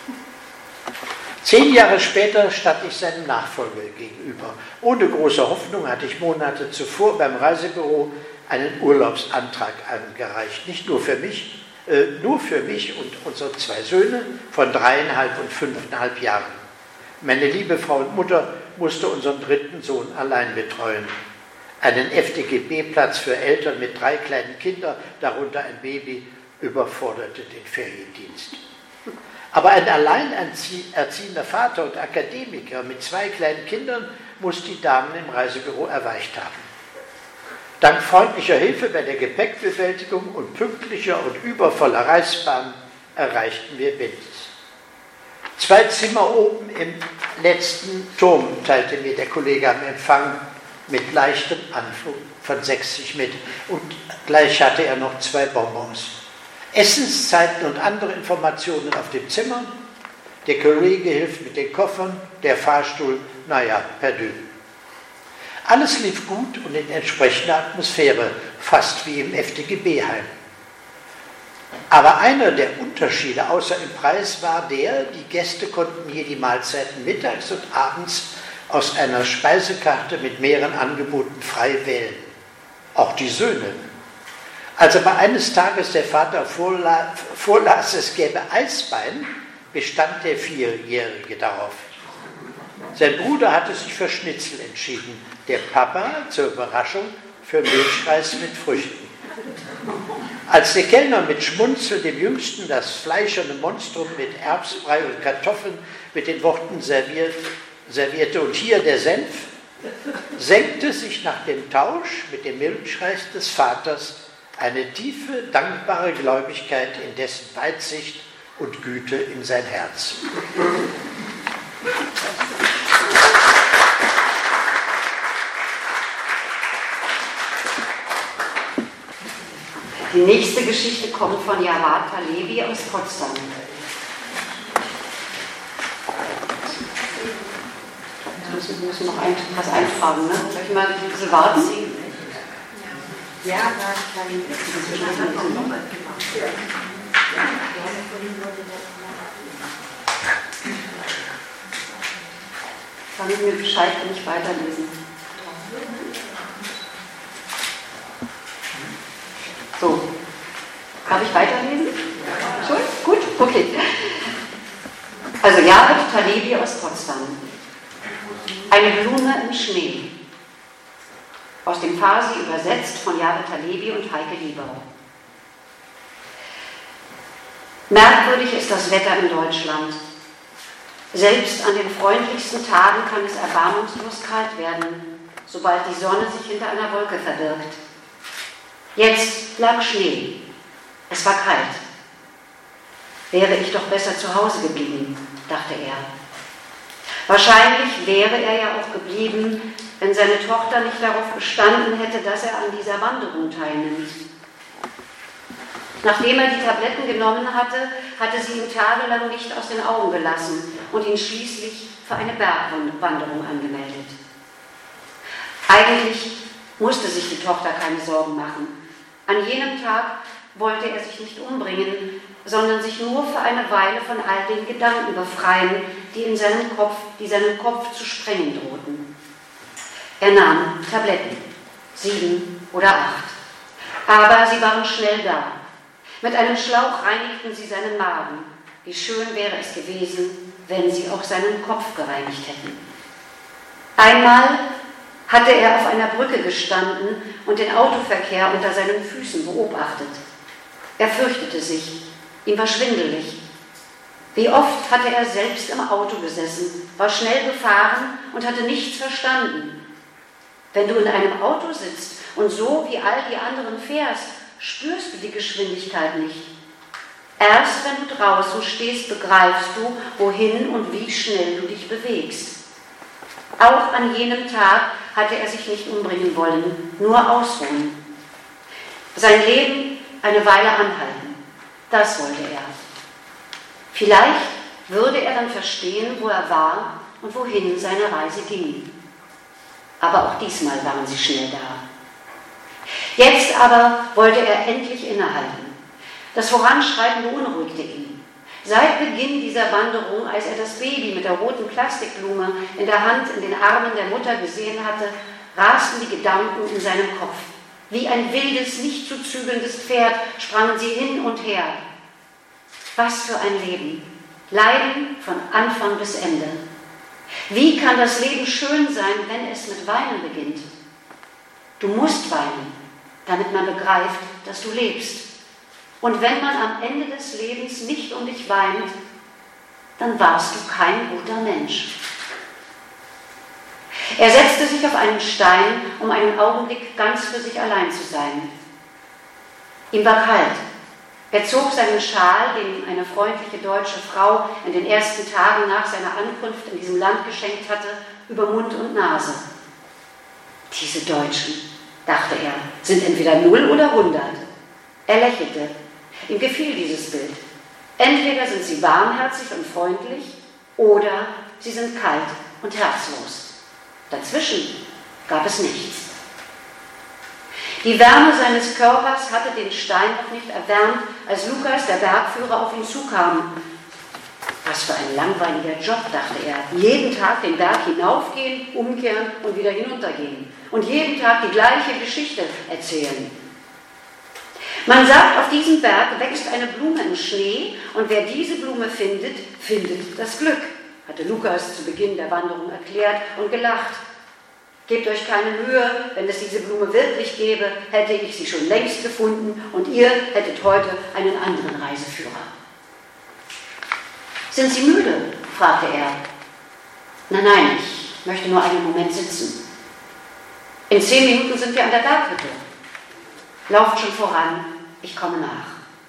Zehn Jahre später stand ich seinem Nachfolger gegenüber. Ohne große Hoffnung hatte ich Monate zuvor beim Reisebüro einen Urlaubsantrag eingereicht. Nicht nur für mich, äh, nur für mich und unsere zwei Söhne von dreieinhalb und fünfeinhalb Jahren. Meine liebe Frau und Mutter musste unseren dritten Sohn allein betreuen. Einen F D G B-Platz für Eltern mit drei kleinen Kindern, darunter ein Baby, überforderte den Feriendienst. Aber ein alleinerziehender Vater und Akademiker mit zwei kleinen Kindern muss die Damen im Reisebüro erweicht haben. Dank freundlicher Hilfe bei der Gepäckbewältigung und pünktlicher und übervoller Reichsbahn erreichten wir Binz. Zwei Zimmer oben im letzten Turm teilte mir der Kollege am Empfang mit leichtem Anflug von sechzig mit und gleich hatte er noch zwei Bonbons. Essenszeiten und andere Informationen auf dem Zimmer. Der Kollege hilft mit den Koffern, der Fahrstuhl, naja, perdu. Alles lief gut und in entsprechender Atmosphäre, fast wie im F D G B-Heim. Aber einer der Unterschiede außer im Preis war der, die Gäste konnten hier die Mahlzeiten mittags und abends aus einer Speisekarte mit mehreren Angeboten frei wählen. Auch die Söhne. Als aber eines Tages der Vater vorla- vorlas, es gäbe Eisbein, bestand der Vierjährige darauf. Sein Bruder hatte sich für Schnitzel entschieden, der Papa zur Überraschung für Milchreis mit Früchten. Als der Kellner mit Schmunzeln dem Jüngsten das fleischerne Monstrum mit Erbsbrei und Kartoffeln mit den Worten serviert, servierte und hier der Senf, senkte sich nach dem Tausch mit dem Milchreis des Vaters eine tiefe, dankbare Gläubigkeit in dessen Weitsicht und Güte in sein Herz. Die nächste Geschichte kommt von Jawad Halevi aus Potsdam. Wir müssen noch ein, was eintragen, ne? Soll ich mal ein bisschen warten? Ja, da kann ich. Sagen mir Bescheid, wenn ich weiterlesen. So, darf ich weiterlesen? Schon? Gut? Okay. Also Jawad Halevi aus Potsdam. Eine Blume im Schnee. Aus dem Farsi übersetzt von Jawad Halevi und Heike Liebau. Merkwürdig ist das Wetter in Deutschland. Selbst an den freundlichsten Tagen kann es erbarmungslos kalt werden, sobald die Sonne sich hinter einer Wolke verbirgt. Jetzt lag Schnee. Es war kalt. Wäre ich doch besser zu Hause geblieben, dachte er. Wahrscheinlich wäre er ja auch geblieben, wenn seine Tochter nicht darauf bestanden hätte, dass er an dieser Wanderung teilnimmt. Nachdem er die Tabletten genommen hatte, hatte sie ihn tagelang nicht aus den Augen gelassen und ihn schließlich für eine Bergwanderung angemeldet. Eigentlich musste sich die Tochter keine Sorgen machen. An jenem Tag wollte er sich nicht umbringen, sondern sich nur für eine Weile von all den Gedanken befreien, die in seinem Kopf, die seinen Kopf zu sprengen drohten. Er nahm Tabletten, sieben oder acht, aber sie waren schnell da. Mit einem Schlauch reinigten sie seinen Magen. Wie schön wäre es gewesen, wenn sie auch seinen Kopf gereinigt hätten. Einmal hatte er auf einer Brücke gestanden und den Autoverkehr unter seinen Füßen beobachtet. Er fürchtete sich, ihm war schwindelig. Wie oft hatte er selbst im Auto gesessen, war schnell gefahren und hatte nichts verstanden. Wenn du in einem Auto sitzt und so wie all die anderen fährst, spürst du die Geschwindigkeit nicht. Erst wenn du draußen stehst, begreifst du, wohin und wie schnell du dich bewegst. Auch an jenem Tag hatte er sich nicht umbringen wollen, nur ausruhen. Sein Leben eine Weile anhalten, das wollte er. Vielleicht würde er dann verstehen, wo er war und wohin seine Reise ging. Aber auch diesmal waren sie schnell da. Jetzt aber wollte er endlich innehalten. Das Voranschreiten beunruhigte ihn. Seit Beginn dieser Wanderung, als er das Baby mit der roten Plastikblume in der Hand in den Armen der Mutter gesehen hatte, rasten die Gedanken in seinem Kopf. Wie ein wildes, nicht zu zügelndes Pferd sprangen sie hin und her. Was für ein Leben. Leiden von Anfang bis Ende. Wie kann das Leben schön sein, wenn es mit Weinen beginnt? Du musst weinen, damit man begreift, dass du lebst. Und wenn man am Ende des Lebens nicht um dich weint, dann warst du kein guter Mensch. Er setzte sich auf einen Stein, um einen Augenblick ganz für sich allein zu sein. Ihm war kalt. Er zog seinen Schal, den ihm eine freundliche deutsche Frau in den ersten Tagen nach seiner Ankunft in diesem Land geschenkt hatte, über Mund und Nase. Diese Deutschen, dachte er, sind entweder null oder hundert. Er lächelte. Ihm gefiel dieses Bild. Entweder sind sie warmherzig und freundlich oder sie sind kalt und herzlos. Dazwischen gab es nichts. Die Wärme seines Körpers hatte den Stein noch nicht erwärmt, als Lukas, der Bergführer, auf ihn zukam. Was für ein langweiliger Job, dachte er. Jeden Tag den Berg hinaufgehen, umkehren und wieder hinuntergehen. Und jeden Tag die gleiche Geschichte erzählen. Man sagt, auf diesem Berg wächst eine Blume im Schnee und wer diese Blume findet, findet das Glück, hatte Lukas zu Beginn der Wanderung erklärt und gelacht. Gebt euch keine Mühe, wenn es diese Blume wirklich gäbe, hätte ich sie schon längst gefunden und ihr hättet heute einen anderen Reiseführer. Sind Sie müde? Fragte er. Nein, nein, ich möchte nur einen Moment sitzen. In zehn Minuten sind wir an der Berghütte. Lauft schon voran, ich komme nach.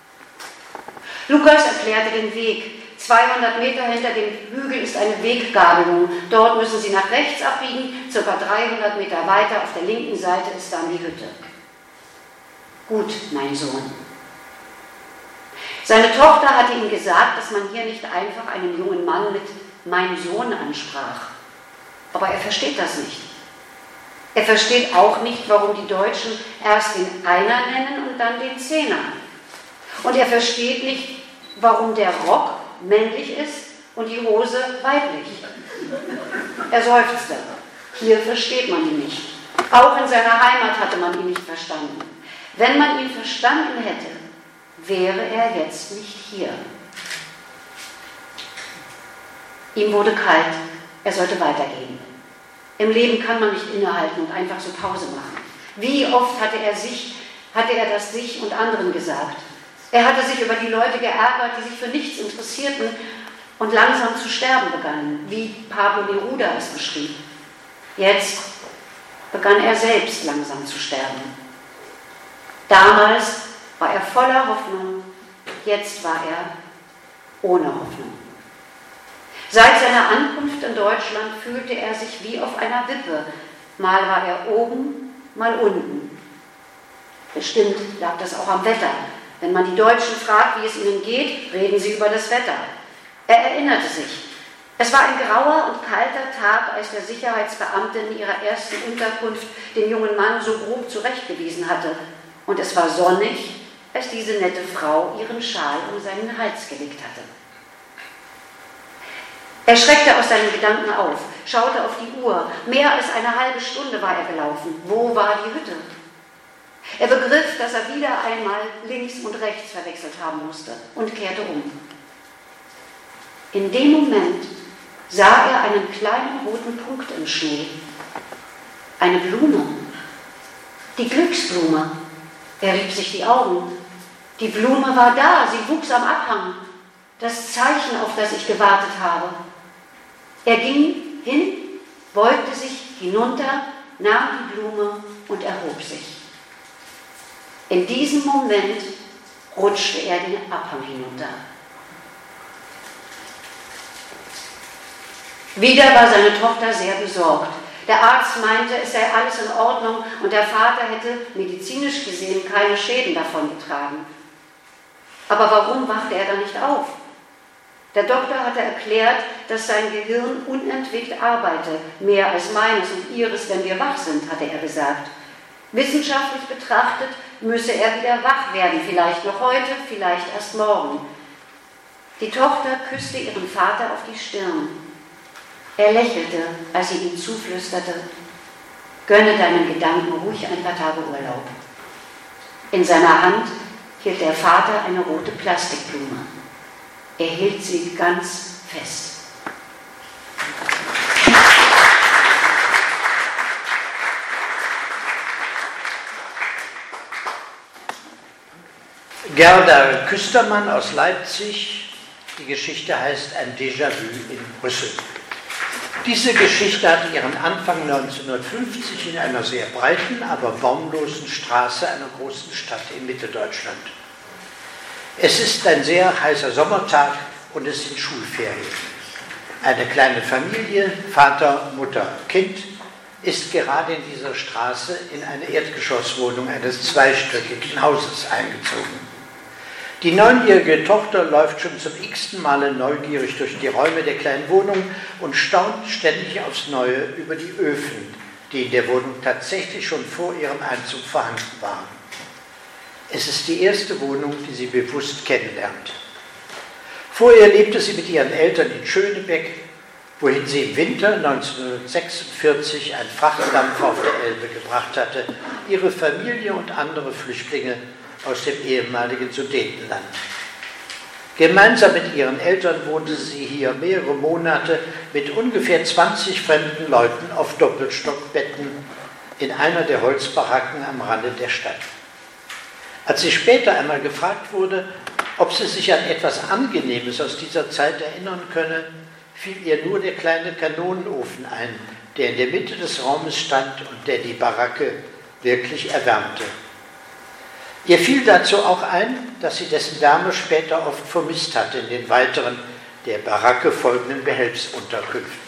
Lukas erklärte den Weg. zweihundert Meter hinter dem Hügel ist eine Weggabelung. Dort müssen Sie nach rechts abbiegen. Circa dreihundert Meter weiter auf der linken Seite ist dann die Hütte. Gut, mein Sohn. Seine Tochter hatte ihm gesagt, dass man hier nicht einfach einen jungen Mann mit mein Sohn ansprach. Aber er versteht das nicht. Er versteht auch nicht, warum die Deutschen erst den Einer nennen und dann den Zehner. Und er versteht nicht, warum der Rock männlich ist und die Hose weiblich. Er seufzte. Hier versteht man ihn nicht. Auch in seiner Heimat hatte man ihn nicht verstanden. Wenn man ihn verstanden hätte, wäre er jetzt nicht hier. Ihm wurde kalt, er sollte weitergehen. Im Leben kann man nicht innehalten und einfach so Pause machen. Wie oft hatte er sich, hatte er das sich und anderen gesagt. Er hatte sich über die Leute geärgert, die sich für nichts interessierten und langsam zu sterben begannen, wie Pablo Neruda es beschrieb. Jetzt begann er selbst langsam zu sterben. Damals war er voller Hoffnung, jetzt war er ohne Hoffnung. Seit seiner Ankunft in Deutschland fühlte er sich wie auf einer Wippe. Mal war er oben, mal unten. Bestimmt lag das auch am Wetter. Wenn man die Deutschen fragt, wie es ihnen geht, reden sie über das Wetter. Er erinnerte sich. Es war ein grauer und kalter Tag, als der Sicherheitsbeamte in ihrer ersten Unterkunft den jungen Mann so grob zurechtgewiesen hatte. Und es war sonnig, als diese nette Frau ihren Schal um seinen Hals gelegt hatte. Er schreckte aus seinen Gedanken auf, schaute auf die Uhr. Mehr als eine halbe Stunde war er gelaufen. Wo war die Hütte? Er begriff, dass er wieder einmal links und rechts verwechselt haben musste und kehrte um. In dem Moment sah er einen kleinen roten Punkt im Schnee. Eine Blume. Die Glücksblume. Er rieb sich die Augen. Die Blume war da, sie wuchs am Abhang. Das Zeichen, auf das ich gewartet habe. Er ging hin, beugte sich hinunter, nahm die Blume und erhob sich. In diesem Moment rutschte er den Abhang hinunter. Wieder war seine Tochter sehr besorgt. Der Arzt meinte, es sei alles in Ordnung und der Vater hätte medizinisch gesehen keine Schäden davongetragen. Aber warum wachte er dann nicht auf? Der Doktor hatte erklärt, dass sein Gehirn unentwegt arbeite, mehr als meines und ihres, wenn wir wach sind, hatte er gesagt. Wissenschaftlich betrachtet müsse er wieder wach werden, vielleicht noch heute, vielleicht erst morgen. Die Tochter küsste ihren Vater auf die Stirn. Er lächelte, als sie ihm zuflüsterte, gönne deinen Gedanken ruhig ein paar Tage Urlaub. In seiner Hand hielt der Vater eine rote Plastikblume. Er hielt sie ganz fest. Gerda Küstermann aus Leipzig. Die Geschichte heißt Ein Déjà-vu in Brüssel. Diese Geschichte hat ihren Anfang neunzehnhundertfünfzig in einer sehr breiten, aber baumlosen Straße einer großen Stadt in Mitteldeutschland. Es ist ein sehr heißer Sommertag und es sind Schulferien. Eine kleine Familie, Vater, Mutter, Kind, ist gerade in dieser Straße in eine Erdgeschosswohnung eines zweistöckigen Hauses eingezogen. Die neunjährige Tochter läuft schon zum x-ten Male neugierig durch die Räume der kleinen Wohnung und staunt ständig aufs Neue über die Öfen, die in der Wohnung tatsächlich schon vor ihrem Einzug vorhanden waren. Es ist die erste Wohnung, die sie bewusst kennenlernt. Vorher lebte sie mit ihren Eltern in Schönebeck, wohin sie im Winter neunzehnhundertsechsundvierzig ein Frachtdampfer auf der Elbe gebracht hatte, ihre Familie und andere Flüchtlinge aus dem ehemaligen Sudetenland. Gemeinsam mit ihren Eltern wohnte sie hier mehrere Monate mit ungefähr zwanzig fremden Leuten auf Doppelstockbetten in einer der Holzbaracken am Rande der Stadt. Als sie später einmal gefragt wurde, ob sie sich an etwas Angenehmes aus dieser Zeit erinnern könne, fiel ihr nur der kleine Kanonenofen ein, der in der Mitte des Raumes stand und der die Baracke wirklich erwärmte. Ihr fiel dazu auch ein, dass sie dessen Wärme später oft vermisst hatte in den weiteren, der Baracke folgenden Behelfsunterkünften.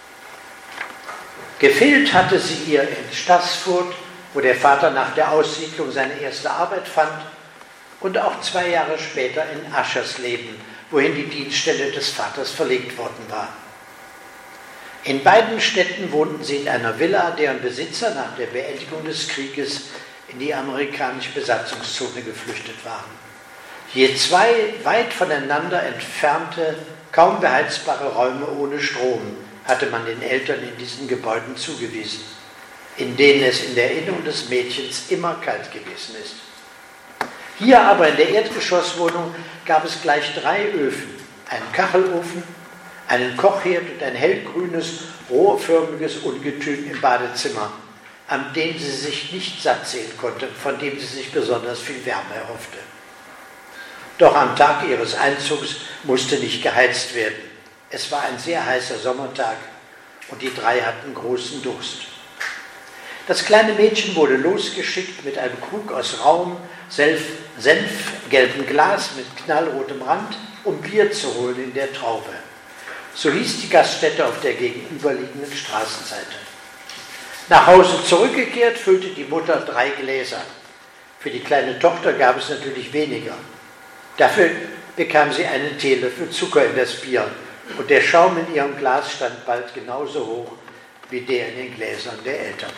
Gefehlt hatte sie ihr in Staßfurt, wo der Vater nach der Aussiedlung seine erste Arbeit fand, und auch zwei Jahre später in Aschersleben, wohin die Dienststelle des Vaters verlegt worden war. In beiden Städten wohnten sie in einer Villa, deren Besitzer nach der Beendigung des Krieges in die amerikanische Besatzungszone geflüchtet waren. Je zwei weit voneinander entfernte, kaum beheizbare Räume ohne Strom hatte man den Eltern in diesen Gebäuden zugewiesen, in denen es in der Erinnerung des Mädchens immer kalt gewesen ist. Hier aber in der Erdgeschosswohnung gab es gleich drei Öfen, einen Kachelofen, einen Kochherd und ein hellgrünes, rohrförmiges Ungetüm im Badezimmer, an dem sie sich nicht satt sehen konnte, von dem sie sich besonders viel Wärme erhoffte. Doch am Tag ihres Einzugs musste nicht geheizt werden. Es war ein sehr heißer Sommertag und die drei hatten großen Durst. Das kleine Mädchen wurde losgeschickt mit einem Krug aus rauem, senfgelbem Glas mit knallrotem Rand, um Bier zu holen in der Traube. So hieß die Gaststätte auf der gegenüberliegenden Straßenseite. Nach Hause zurückgekehrt, füllte die Mutter drei Gläser. Für die kleine Tochter gab es natürlich weniger. Dafür bekam sie einen Teelöffel Zucker in das Bier und der Schaum in ihrem Glas stand bald genauso hoch wie der in den Gläsern der Eltern.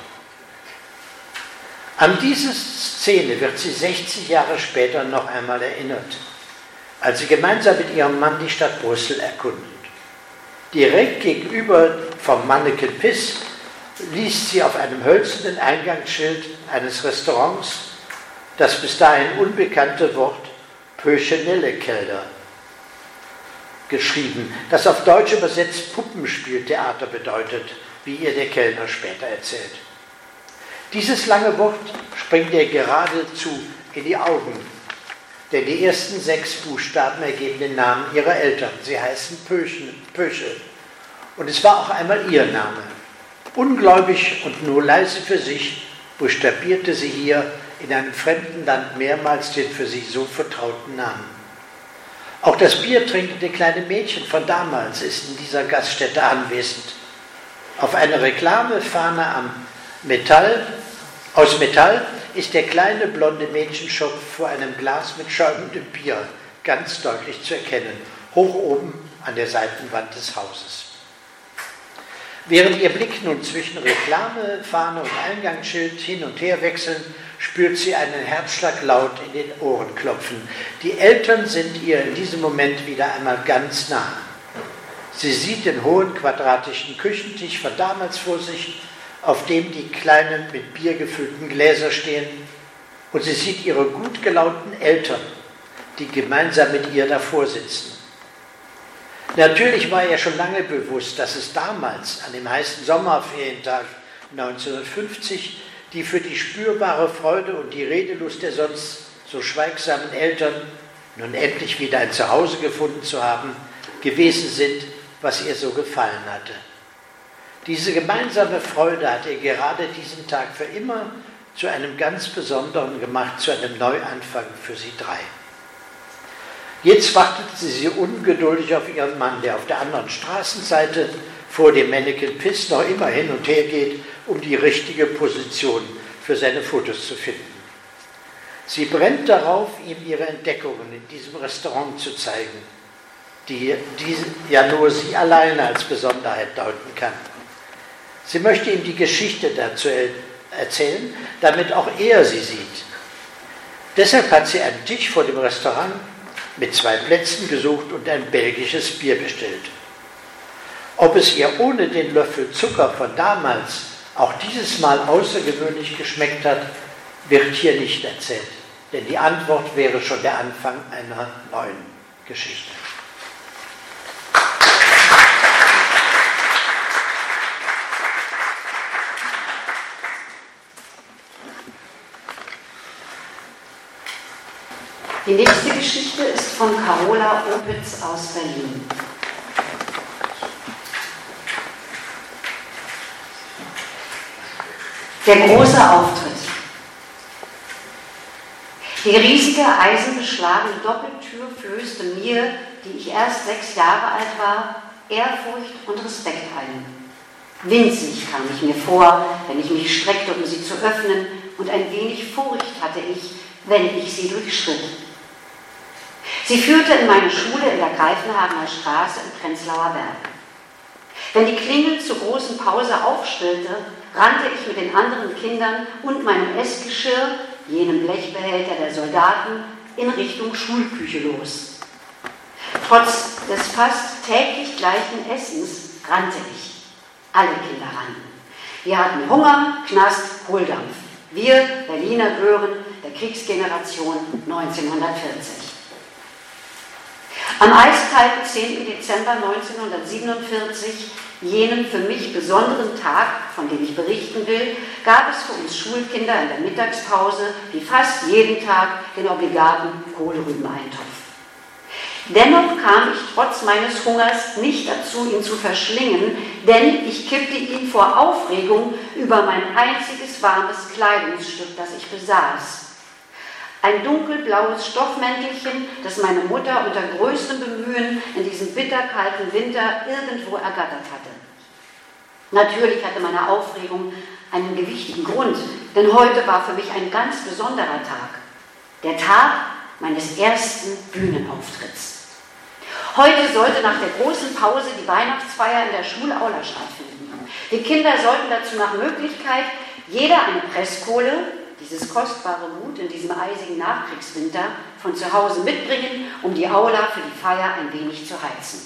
An diese Szene wird sie sechzig Jahre später noch einmal erinnert, als sie gemeinsam mit ihrem Mann die Stadt Brüssel erkundet. Direkt gegenüber vom Manneken Piss liest sie auf einem hölzernen Eingangsschild eines Restaurants das bis dahin unbekannte Wort Pöschenelle-Kelder geschrieben, das auf Deutsch übersetzt Puppenspieltheater bedeutet, wie ihr der Kellner später erzählt. Dieses lange Wort springt ihr geradezu in die Augen, denn die ersten sechs Buchstaben ergeben den Namen ihrer Eltern. Sie heißen Pöschen, Pösche. Und es war auch einmal ihr Name. Ungläubig und nur leise für sich buchstabierte sie hier in einem fremden Land mehrmals den für sie so vertrauten Namen. Auch das biertrinkende kleine Mädchen von damals ist in dieser Gaststätte anwesend. Auf einer Reklamefahne am Metall, aus Metall ist der kleine blonde Mädchenschopf vor einem Glas mit schäumendem Bier ganz deutlich zu erkennen, hoch oben an der Seitenwand des Hauses. Während ihr Blick nun zwischen Reklamefahne und Eingangsschild hin und her wechseln, spürt sie einen Herzschlag laut in den Ohren klopfen. Die Eltern sind ihr in diesem Moment wieder einmal ganz nah. Sie sieht den hohen quadratischen Küchentisch von damals vor sich, auf dem die kleinen mit Bier gefüllten Gläser stehen, und sie sieht ihre gut gelaunten Eltern, die gemeinsam mit ihr davor sitzen. Natürlich war ihr schon lange bewusst, dass es damals, an dem heißen Sommerferientag neunzehnhundertfünfzig, die für die spürbare Freude und die Redelust der sonst so schweigsamen Eltern, nun endlich wieder ein Zuhause gefunden zu haben, gewesen sind, was ihr so gefallen hatte. Diese gemeinsame Freude hat er gerade diesen Tag für immer zu einem ganz besonderen gemacht, zu einem Neuanfang für sie drei. Jetzt wartete sie ungeduldig auf ihren Mann, der auf der anderen Straßenseite vor dem Mannequin Piss noch immer hin und her geht, um die richtige Position für seine Fotos zu finden. Sie brennt darauf, ihm ihre Entdeckungen in diesem Restaurant zu zeigen, die, die ja nur sie alleine als Besonderheit deuten kann. Sie möchte ihm die Geschichte dazu erzählen, damit auch er sie sieht. Deshalb hat sie einen Tisch vor dem Restaurant mit zwei Plätzen gesucht und ein belgisches Bier bestellt. Ob es ihr ohne den Löffel Zucker von damals auch dieses Mal außergewöhnlich geschmeckt hat, wird hier nicht erzählt, denn die Antwort wäre schon der Anfang einer neuen Geschichte. Die nächste Geschichte ist von Carola Opitz aus Berlin. Der große Auftritt. Die riesige, eisenbeschlagene Doppeltür flößte mir, die ich erst sechs Jahre alt war, Ehrfurcht und Respekt ein. Winzig kam ich mir vor, wenn ich mich streckte, um sie zu öffnen, und ein wenig Furcht hatte ich, wenn ich sie durchschritt. Sie führte in meine Schule in der Greifenhagener Straße im Prenzlauer Berg. Wenn die Klingel zur großen Pause aufschrillte, rannte ich mit den anderen Kindern und meinem Essgeschirr, jenem Blechbehälter der Soldaten, in Richtung Schulküche los. Trotz des fast täglich gleichen Essens rannte ich. Alle Kinder rannten. Wir hatten Hunger, Knast, Kohldampf. Wir Berliner Gören der Kriegsgeneration neunzehnhundertvierzig. Am eiskalten zehnten Dezember neunzehnhundertsiebenundvierzig, jenem für mich besonderen Tag, von dem ich berichten will, gab es für uns Schulkinder in der Mittagspause, wie fast jeden Tag, den obligaten Kohlrübeneintopf. Dennoch kam ich trotz meines Hungers nicht dazu, ihn zu verschlingen, denn ich kippte ihn vor Aufregung über mein einziges warmes Kleidungsstück, das ich besaß. Ein dunkelblaues Stoffmäntelchen, das meine Mutter unter größtem Bemühen in diesem bitterkalten Winter irgendwo ergattert hatte. Natürlich hatte meine Aufregung einen gewichtigen Grund, denn heute war für mich ein ganz besonderer Tag. Der Tag meines ersten Bühnenauftritts. Heute sollte nach der großen Pause die Weihnachtsfeier in der Schulaula stattfinden. Die Kinder sollten dazu nach Möglichkeit jeder eine Presskohle, dieses kostbare Gut in diesem eisigen Nachkriegswinter, von zu Hause mitbringen, um die Aula für die Feier ein wenig zu heizen.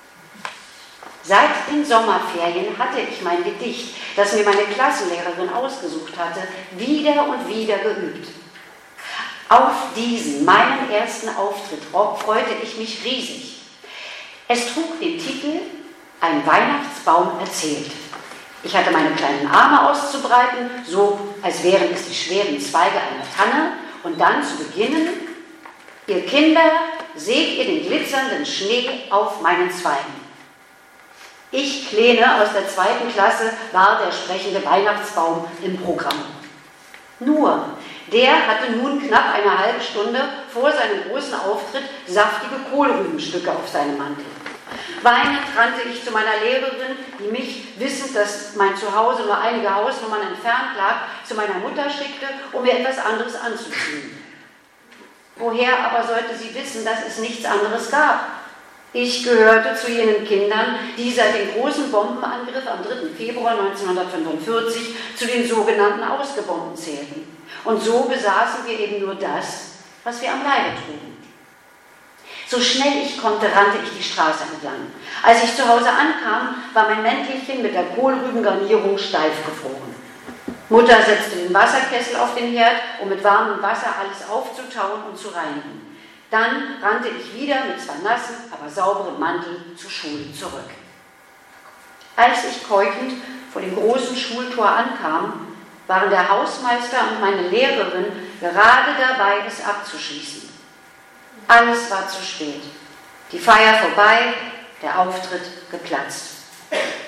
Seit den Sommerferien hatte ich mein Gedicht, das mir meine Klassenlehrerin ausgesucht hatte, wieder und wieder geübt. Auf diesen, meinen ersten Auftritt, freute ich mich riesig. Es trug den Titel »Ein Weihnachtsbaum erzählt«. Ich hatte meine kleinen Arme auszubreiten, so als wären es die schweren Zweige einer Tanne, und dann zu beginnen: Ihr Kinder, seht ihr den glitzernden Schnee auf meinen Zweigen. Ich, Kleine aus der zweiten Klasse, war der sprechende Weihnachtsbaum im Programm. Nur, der hatte nun knapp eine halbe Stunde vor seinem großen Auftritt saftige Kohlrübenstücke auf seinem Mantel. Weinend rannte ich zu meiner Lehrerin, die mich, wissend, dass mein Zuhause nur einige Hausnummern entfernt lag, zu meiner Mutter schickte, um mir etwas anderes anzuziehen. Woher aber sollte sie wissen, dass es nichts anderes gab? Ich gehörte zu jenen Kindern, die seit dem großen Bombenangriff am dritten Februar neunzehnhundertfünfundvierzig zu den sogenannten Ausgebombten zählten. Und so besaßen wir eben nur das, was wir am Leibe trugen. So schnell ich konnte, rannte ich die Straße entlang. Als ich zu Hause ankam, war mein Mäntelchen mit der Kohlrübengarnierung steif gefroren. Mutter setzte den Wasserkessel auf den Herd, um mit warmem Wasser alles aufzutauen und zu reinigen. Dann rannte ich wieder mit zwar nassen, aber sauberen Mantel zur Schule zurück. Als ich keuchend vor dem großen Schultor ankam, waren der Hausmeister und meine Lehrerin gerade dabei, es abzuschließen. Alles war zu spät. Die Feier vorbei, der Auftritt geplatzt.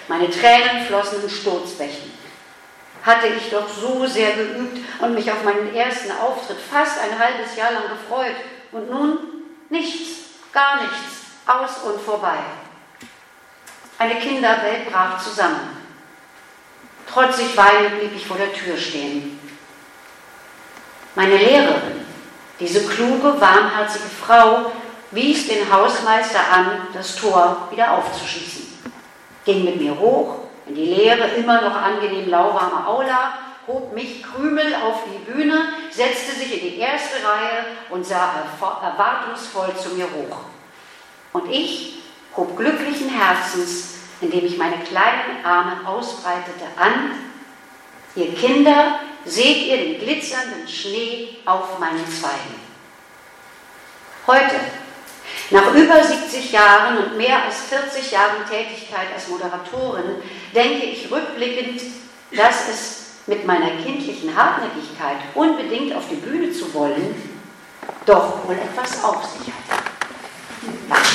Meine Tränen flossen in Sturzbächen. Hatte ich doch so sehr geübt und mich auf meinen ersten Auftritt fast ein halbes Jahr lang gefreut. Und nun nichts, gar nichts, aus und vorbei. Eine Kinderwelt brach zusammen. Trotzig weinend blieb ich vor der Tür stehen. Meine Lehrerin, diese kluge, warmherzige Frau, wies den Hausmeister an, das Tor wieder aufzuschließen. Ging mit mir hoch in die leere, immer noch angenehm lauwarme Aula, hob mich Krümel auf die Bühne, setzte sich in die erste Reihe und sah erwartungsvoll zu mir hoch. Und ich hob glücklichen Herzens, indem ich meine kleinen Arme ausbreitete, an: Ihr Kinder, seht ihr den glitzernden Schnee auf meinen Zweigen. Heute, nach über siebzig Jahren und mehr als vierzig Jahren Tätigkeit als Moderatorin, denke ich rückblickend, dass es mit meiner kindlichen Hartnäckigkeit, unbedingt auf die Bühne zu wollen, doch wohl etwas auf sich hat. Danke.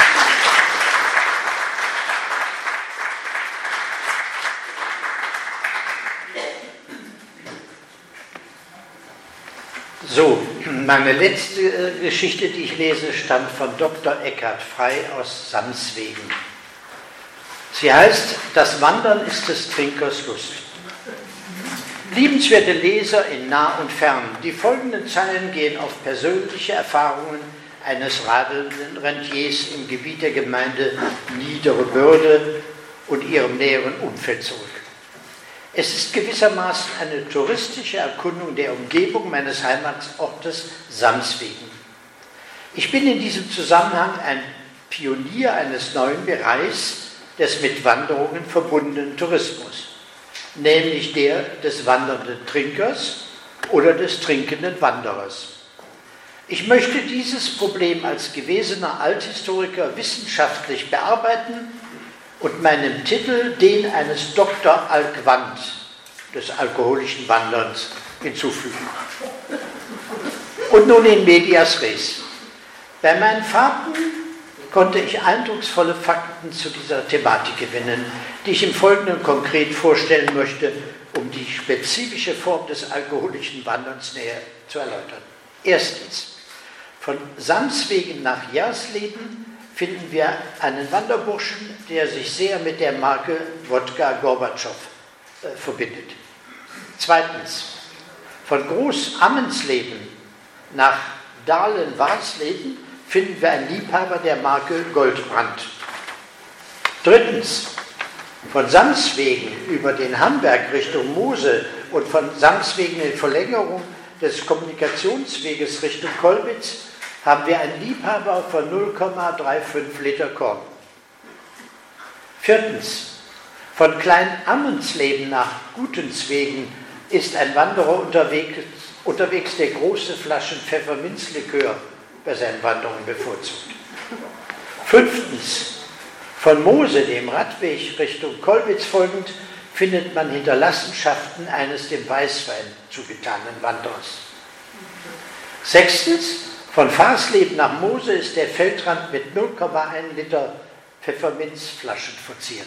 So, meine letzte äh, Geschichte, die ich lese, stammt von Doktor Eckhard Frey aus Samswegen. Sie heißt: Das Wandern ist des Trinkers Lust. Liebenswerte Leser in nah und fern, die folgenden Zeilen gehen auf persönliche Erfahrungen eines radelnden Rentiers im Gebiet der Gemeinde Niedere Börde und ihrem näheren Umfeld zurück. Es ist gewissermaßen eine touristische Erkundung der Umgebung meines Heimatsortes Samswegen. Ich bin in diesem Zusammenhang ein Pionier eines neuen Bereichs des mit Wanderungen verbundenen Tourismus, nämlich der des wandernden Trinkers oder des trinkenden Wanderers. Ich möchte dieses Problem als gewesener Althistoriker wissenschaftlich bearbeiten und meinem Titel den eines Doktor Alquant, des alkoholischen Wanderns, hinzufügen. Und nun in medias res. Bei meinen Fahrten konnte ich eindrucksvolle Fakten zu dieser Thematik gewinnen, die ich im Folgenden konkret vorstellen möchte, um die spezifische Form des alkoholischen Wanderns näher zu erläutern. Erstens, von Samswegen nach Jarsleben finden wir einen Wanderburschen, der sich sehr mit der Marke Wodka Gorbatschow äh, verbindet. Zweitens, von Groß-Ammensleben nach Dahlen-Warsleben finden wir einen Liebhaber der Marke Goldbrand. Drittens, von Samswegen über den Hamberg Richtung Mosel und von Samswegen in Verlängerung des Kommunikationsweges Richtung Kolbitz haben wir einen Liebhaber von null Komma fünfunddreißig Liter Korn. Viertens, von Klein-Ammensleben nach Gutenswegen ist ein Wanderer unterwegs, unterwegs der große Flaschen Pfefferminzlikör bei seinen Wanderungen bevorzugt. Fünftens, von Mosel, dem Radweg Richtung Kolbitz folgend, findet man Hinterlassenschaften eines dem Weißwein zugetanen Wanderers. Sechstens, von Farsleben nach Mosel ist der Feldrand mit null Komma eins Liter Pfefferminzflaschen verziert.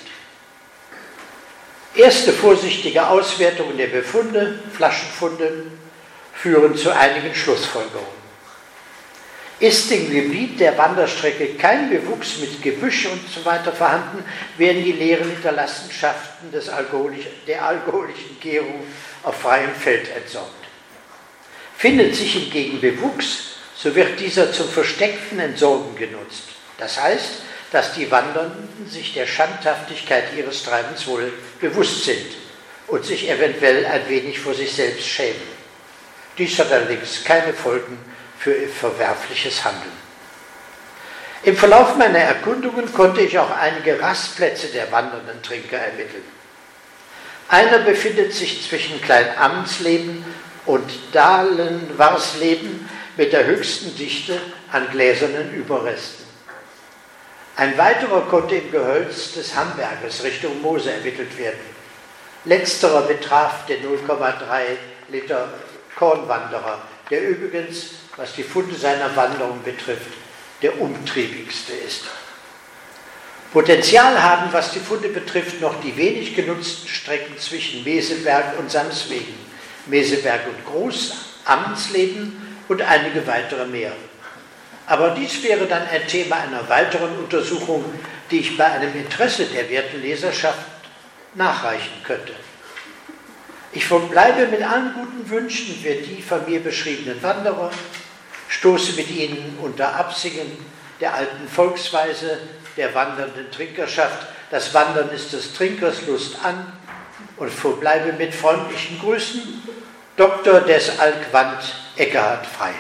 Erste vorsichtige Auswertungen der Befunde, Flaschenfunde, führen zu einigen Schlussfolgerungen. Ist im Gebiet der Wanderstrecke kein Bewuchs mit Gebüsch und so weiter vorhanden, werden die leeren Hinterlassenschaften des alkoholisch, der alkoholischen Gärung auf freiem Feld entsorgt. Findet sich hingegen Bewuchs, so wird dieser zum versteckten Entsorgen genutzt. Das heißt, dass die Wandernden sich der Schandhaftigkeit ihres Treibens wohl bewusst sind und sich eventuell ein wenig vor sich selbst schämen. Dies hat allerdings keine Folgen für verwerfliches Handeln. Im Verlauf meiner Erkundungen konnte ich auch einige Rastplätze der wandernden Trinker ermitteln. Einer befindet sich zwischen Klein-Ammensleben und Dahlen-Warsleben mit der höchsten Dichte an gläsernen Überresten. Ein weiterer konnte im Gehölz des Hamberges Richtung Mosel ermittelt werden. Letzterer betraf den null Komma drei Liter Kornwanderer, der übrigens, was die Funde seiner Wanderung betrifft, der umtriebigste ist. Potenzial haben, was die Funde betrifft, noch die wenig genutzten Strecken zwischen Meseberg und Samswegen, Meseberg und Groß, Ammensleben und einige weitere mehr. Aber dies wäre dann ein Thema einer weiteren Untersuchung, die ich bei einem Interesse der werten Leserschaft nachreichen könnte. Ich verbleibe mit allen guten Wünschen für die von mir beschriebenen Wanderer, stoße mit ihnen unter Absingen der alten Volksweise der wandernden Trinkerschaft, das Wandern ist des Trinkers Lust an, und verbleibe mit freundlichen Grüßen, Doktor des Alquant Eckehard Frey.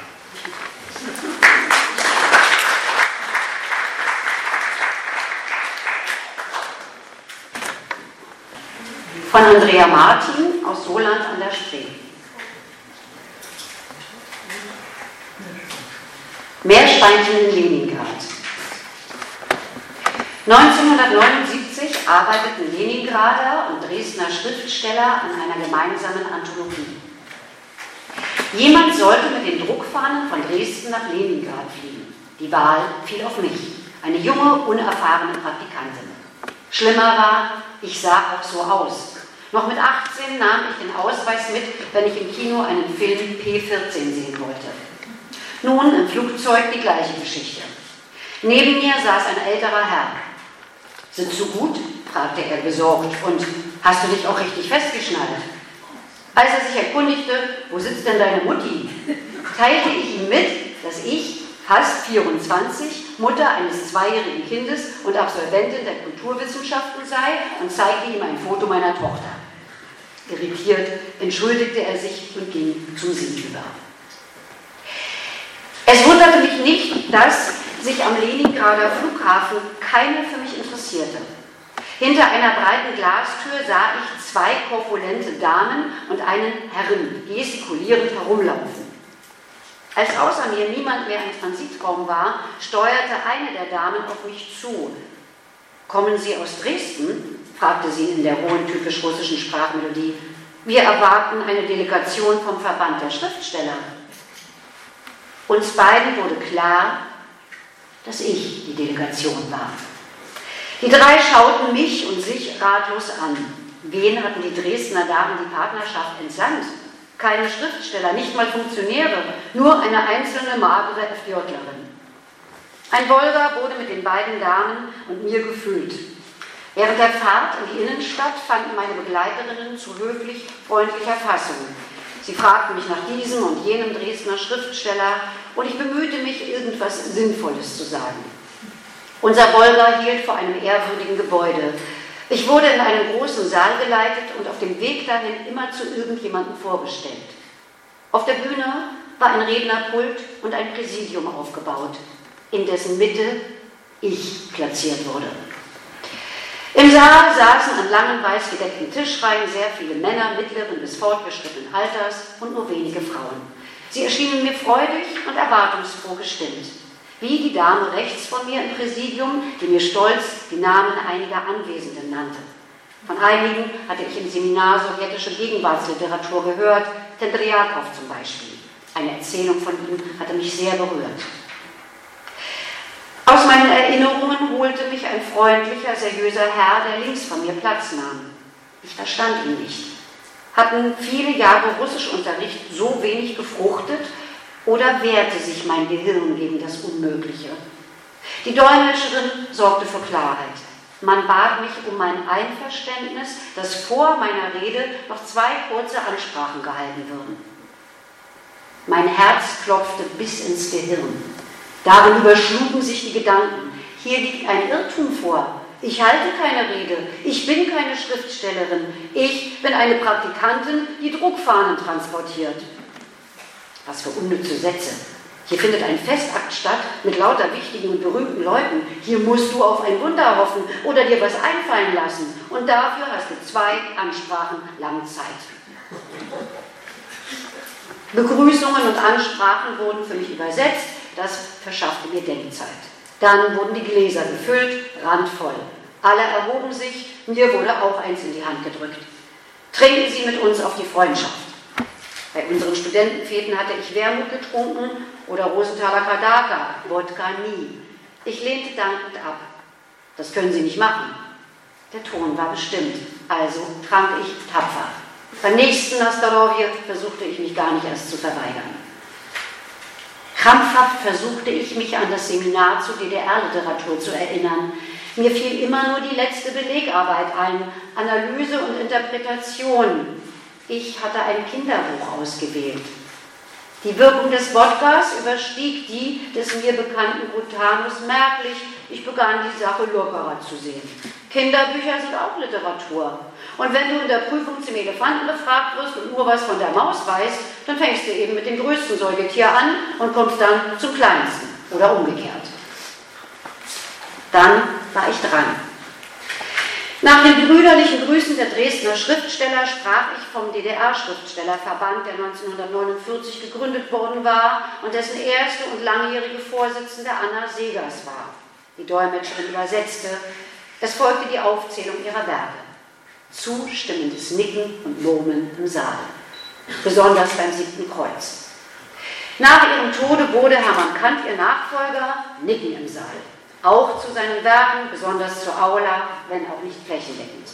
Von Andrea Martin aus Soland an der Spree. Meerschweinchen in Leningrad. neunzehnhundertneunundsiebzig arbeiteten Leningrader und Dresdner Schriftsteller an einer gemeinsamen Anthologie. Jemand sollte mit den Druckfahnen von Dresden nach Leningrad fliegen. Die Wahl fiel auf mich, eine junge, unerfahrene Praktikantin. Schlimmer war, ich sah auch so aus. Noch mit achtzehn nahm ich den Ausweis mit, wenn ich im Kino einen Film P vierzehn sehen wollte. Nun im Flugzeug die gleiche Geschichte. Neben mir saß ein älterer Herr. »Sitzt du gut?« fragte er besorgt. »Und hast du dich auch richtig festgeschnallt?« Als er sich erkundigte, wo sitzt denn deine Mutti, teilte ich ihm mit, dass ich, fast vierundzwanzig, Mutter eines zweijährigen Kindes und Absolventin der Kulturwissenschaften sei, und zeigte ihm ein Foto meiner Tochter. Irritiert entschuldigte er sich und ging zum Sie über. Es wunderte mich nicht, dass sich am Leningrader Flughafen keiner für mich interessierte. Hinter einer breiten Glastür sah ich zwei korpulente Damen und einen Herrn gestikulierend herumlaufen. Als außer mir niemand mehr im Transitraum war, steuerte eine der Damen auf mich zu. »Kommen Sie aus Dresden?« fragte sie in der hohen, typisch russischen Sprachmelodie. »Wir erwarten eine Delegation vom Verband der Schriftsteller.« Uns beiden wurde klar, dass ich die Delegation war. Die drei schauten mich und sich ratlos an. Wen hatten die Dresdner Damen die Partnerschaft entsandt? Keine Schriftsteller, nicht mal Funktionäre, nur eine einzelne magere FDJlerin. Ein Bolger wurde mit den beiden Damen und mir gefüllt. Während der Fahrt in die Innenstadt fanden meine Begleiterinnen zu höflich freundlicher Fassung. Sie fragten mich nach diesem und jenem Dresdner Schriftsteller und ich bemühte mich, irgendwas Sinnvolles zu sagen. Unser Bolger hielt vor einem ehrwürdigen Gebäude. Ich wurde in einen großen Saal geleitet und auf dem Weg dahin immer zu irgendjemandem vorgestellt. Auf der Bühne war ein Rednerpult und ein Präsidium aufgebaut, in dessen Mitte ich platziert wurde. Im Saal saßen an langen, weiß gedeckten Tischreihen sehr viele Männer mittleren bis fortgeschrittenen Alters und nur wenige Frauen. Sie erschienen mir freudig und erwartungsfroh gestimmt. Wie die Dame rechts von mir im Präsidium, die mir stolz die Namen einiger Anwesenden nannte. Von einigen hatte ich im Seminar sowjetische Gegenwartsliteratur gehört, Tendriakow zum Beispiel. Eine Erzählung von ihm hatte mich sehr berührt. Aus meinen Erinnerungen holte mich ein freundlicher, seriöser Herr, der links von mir Platz nahm. Ich verstand ihn nicht. Hatten viele Jahre Russischunterricht so wenig gefruchtet oder wehrte sich mein Gehirn gegen das Unmögliche? Die Dolmetscherin sorgte für Klarheit. Man bat mich um mein Einverständnis, dass vor meiner Rede noch zwei kurze Ansprachen gehalten würden. Mein Herz klopfte bis ins Gehirn. Darin überschlugen sich die Gedanken. Hier liegt ein Irrtum vor. Ich halte keine Rede. Ich bin keine Schriftstellerin. Ich bin eine Praktikantin, die Druckfahnen transportiert. Was für unnütze Sätze. Hier findet ein Festakt statt mit lauter wichtigen und berühmten Leuten. Hier musst du auf ein Wunder hoffen oder dir was einfallen lassen. Und dafür hast du zwei Ansprachen lang Zeit. Begrüßungen und Ansprachen wurden für mich übersetzt. Das verschaffte mir Denkzeit. Dann wurden die Gläser gefüllt, randvoll. Alle erhoben sich, mir wurde auch eins in die Hand gedrückt. Trinken Sie mit uns auf die Freundschaft. Bei unseren Studentenfeten hatte ich Wermut getrunken oder Rosenthaler Kadaka, Wodka nie. Ich lehnte dankend ab. Das können Sie nicht machen. Der Ton war bestimmt, also trank ich tapfer. Beim nächsten Nastarovje versuchte ich mich gar nicht erst zu verweigern. Krampfhaft versuchte ich, mich an das Seminar zur D D R-Literatur zu erinnern. Mir fiel immer nur die letzte Belegarbeit ein, Analyse und Interpretation. Ich hatte ein Kinderbuch ausgewählt. Die Wirkung des Wodkas überstieg die des mir bekannten Brutanus merklich. Ich begann die Sache lockerer zu sehen. Kinderbücher sind auch Literatur. Und wenn du in der Prüfung zum Elefanten befragt wirst und nur was von der Maus weißt, dann fängst du eben mit dem größten Säugetier an und kommst dann zum kleinsten oder umgekehrt. Dann war ich dran. Nach den brüderlichen Grüßen der Dresdner Schriftsteller sprach ich vom D D R-Schriftstellerverband, der neunzehnhundertneunundvierzig gegründet worden war und dessen erste und langjährige Vorsitzende Anna Segers war. Die Dolmetscherin übersetzte. Es folgte die Aufzählung ihrer Werke. Zustimmendes Nicken und Murmeln im Saal. Besonders beim siebten Kreuz. Nach ihrem Tode wurde Hermann Kant ihr Nachfolger, Nicken im Saal. Auch zu seinen Werken, besonders zur Aula, wenn auch nicht flächendeckend.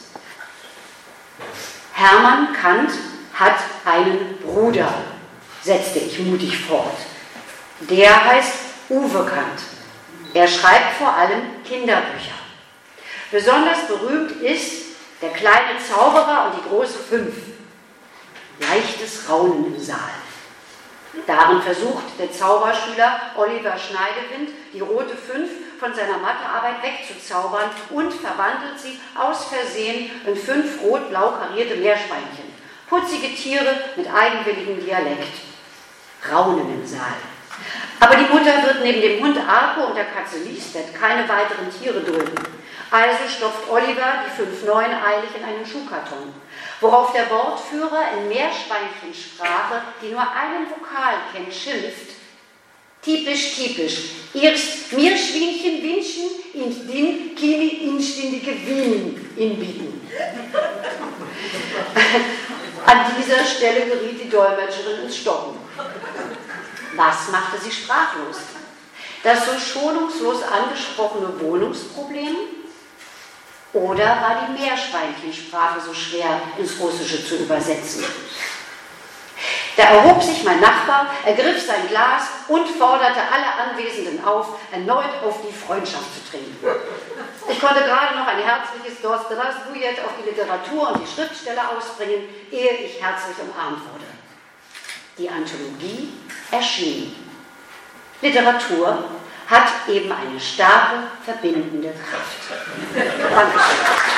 Hermann Kant hat einen Bruder, setzte ich mutig fort. Der heißt Uwe Kant. Er schreibt vor allem Kinderbücher. Besonders berühmt ist Der kleine Zauberer und die große Fünf. Leichtes Raunen im Saal. Darin versucht der Zauberschüler Oliver Schneidewind, die rote Fünf von seiner Mathearbeit wegzuzaubern und verwandelt sie aus Versehen in fünf rot-blau karierte Meerschweinchen. Putzige Tiere mit eigenwilligem Dialekt. Raunen im Saal. Aber die Mutter wird neben dem Hund Arco und der Katze Lisbeth keine weiteren Tiere dulden. Also stopft Oliver die fünf Neuen eilig in einen Schuhkarton, worauf der Wortführer in Meerschweinchensprache, die nur einen Vokal kennt, schimpft. Typisch, typisch. Erst Meerschweinchen wünschen, in den keine inständige Wien inbieten. An dieser Stelle geriet die Dolmetscherin ins Stocken. Was machte sie sprachlos? Das so schonungslos angesprochene Wohnungsproblem? Oder war die Meerschweinchensprache so schwer ins Russische zu übersetzen? Da erhob sich mein Nachbar, ergriff sein Glas und forderte alle Anwesenden auf, erneut auf die Freundschaft zu trinken. Ich konnte gerade noch ein herzliches Dostoevsky auf die Literatur und die Schriftsteller ausbringen, ehe ich herzlich umarmt wurde. Die Anthologie erschien. Literatur hat eben eine starke, verbindende Kraft. Dankeschön.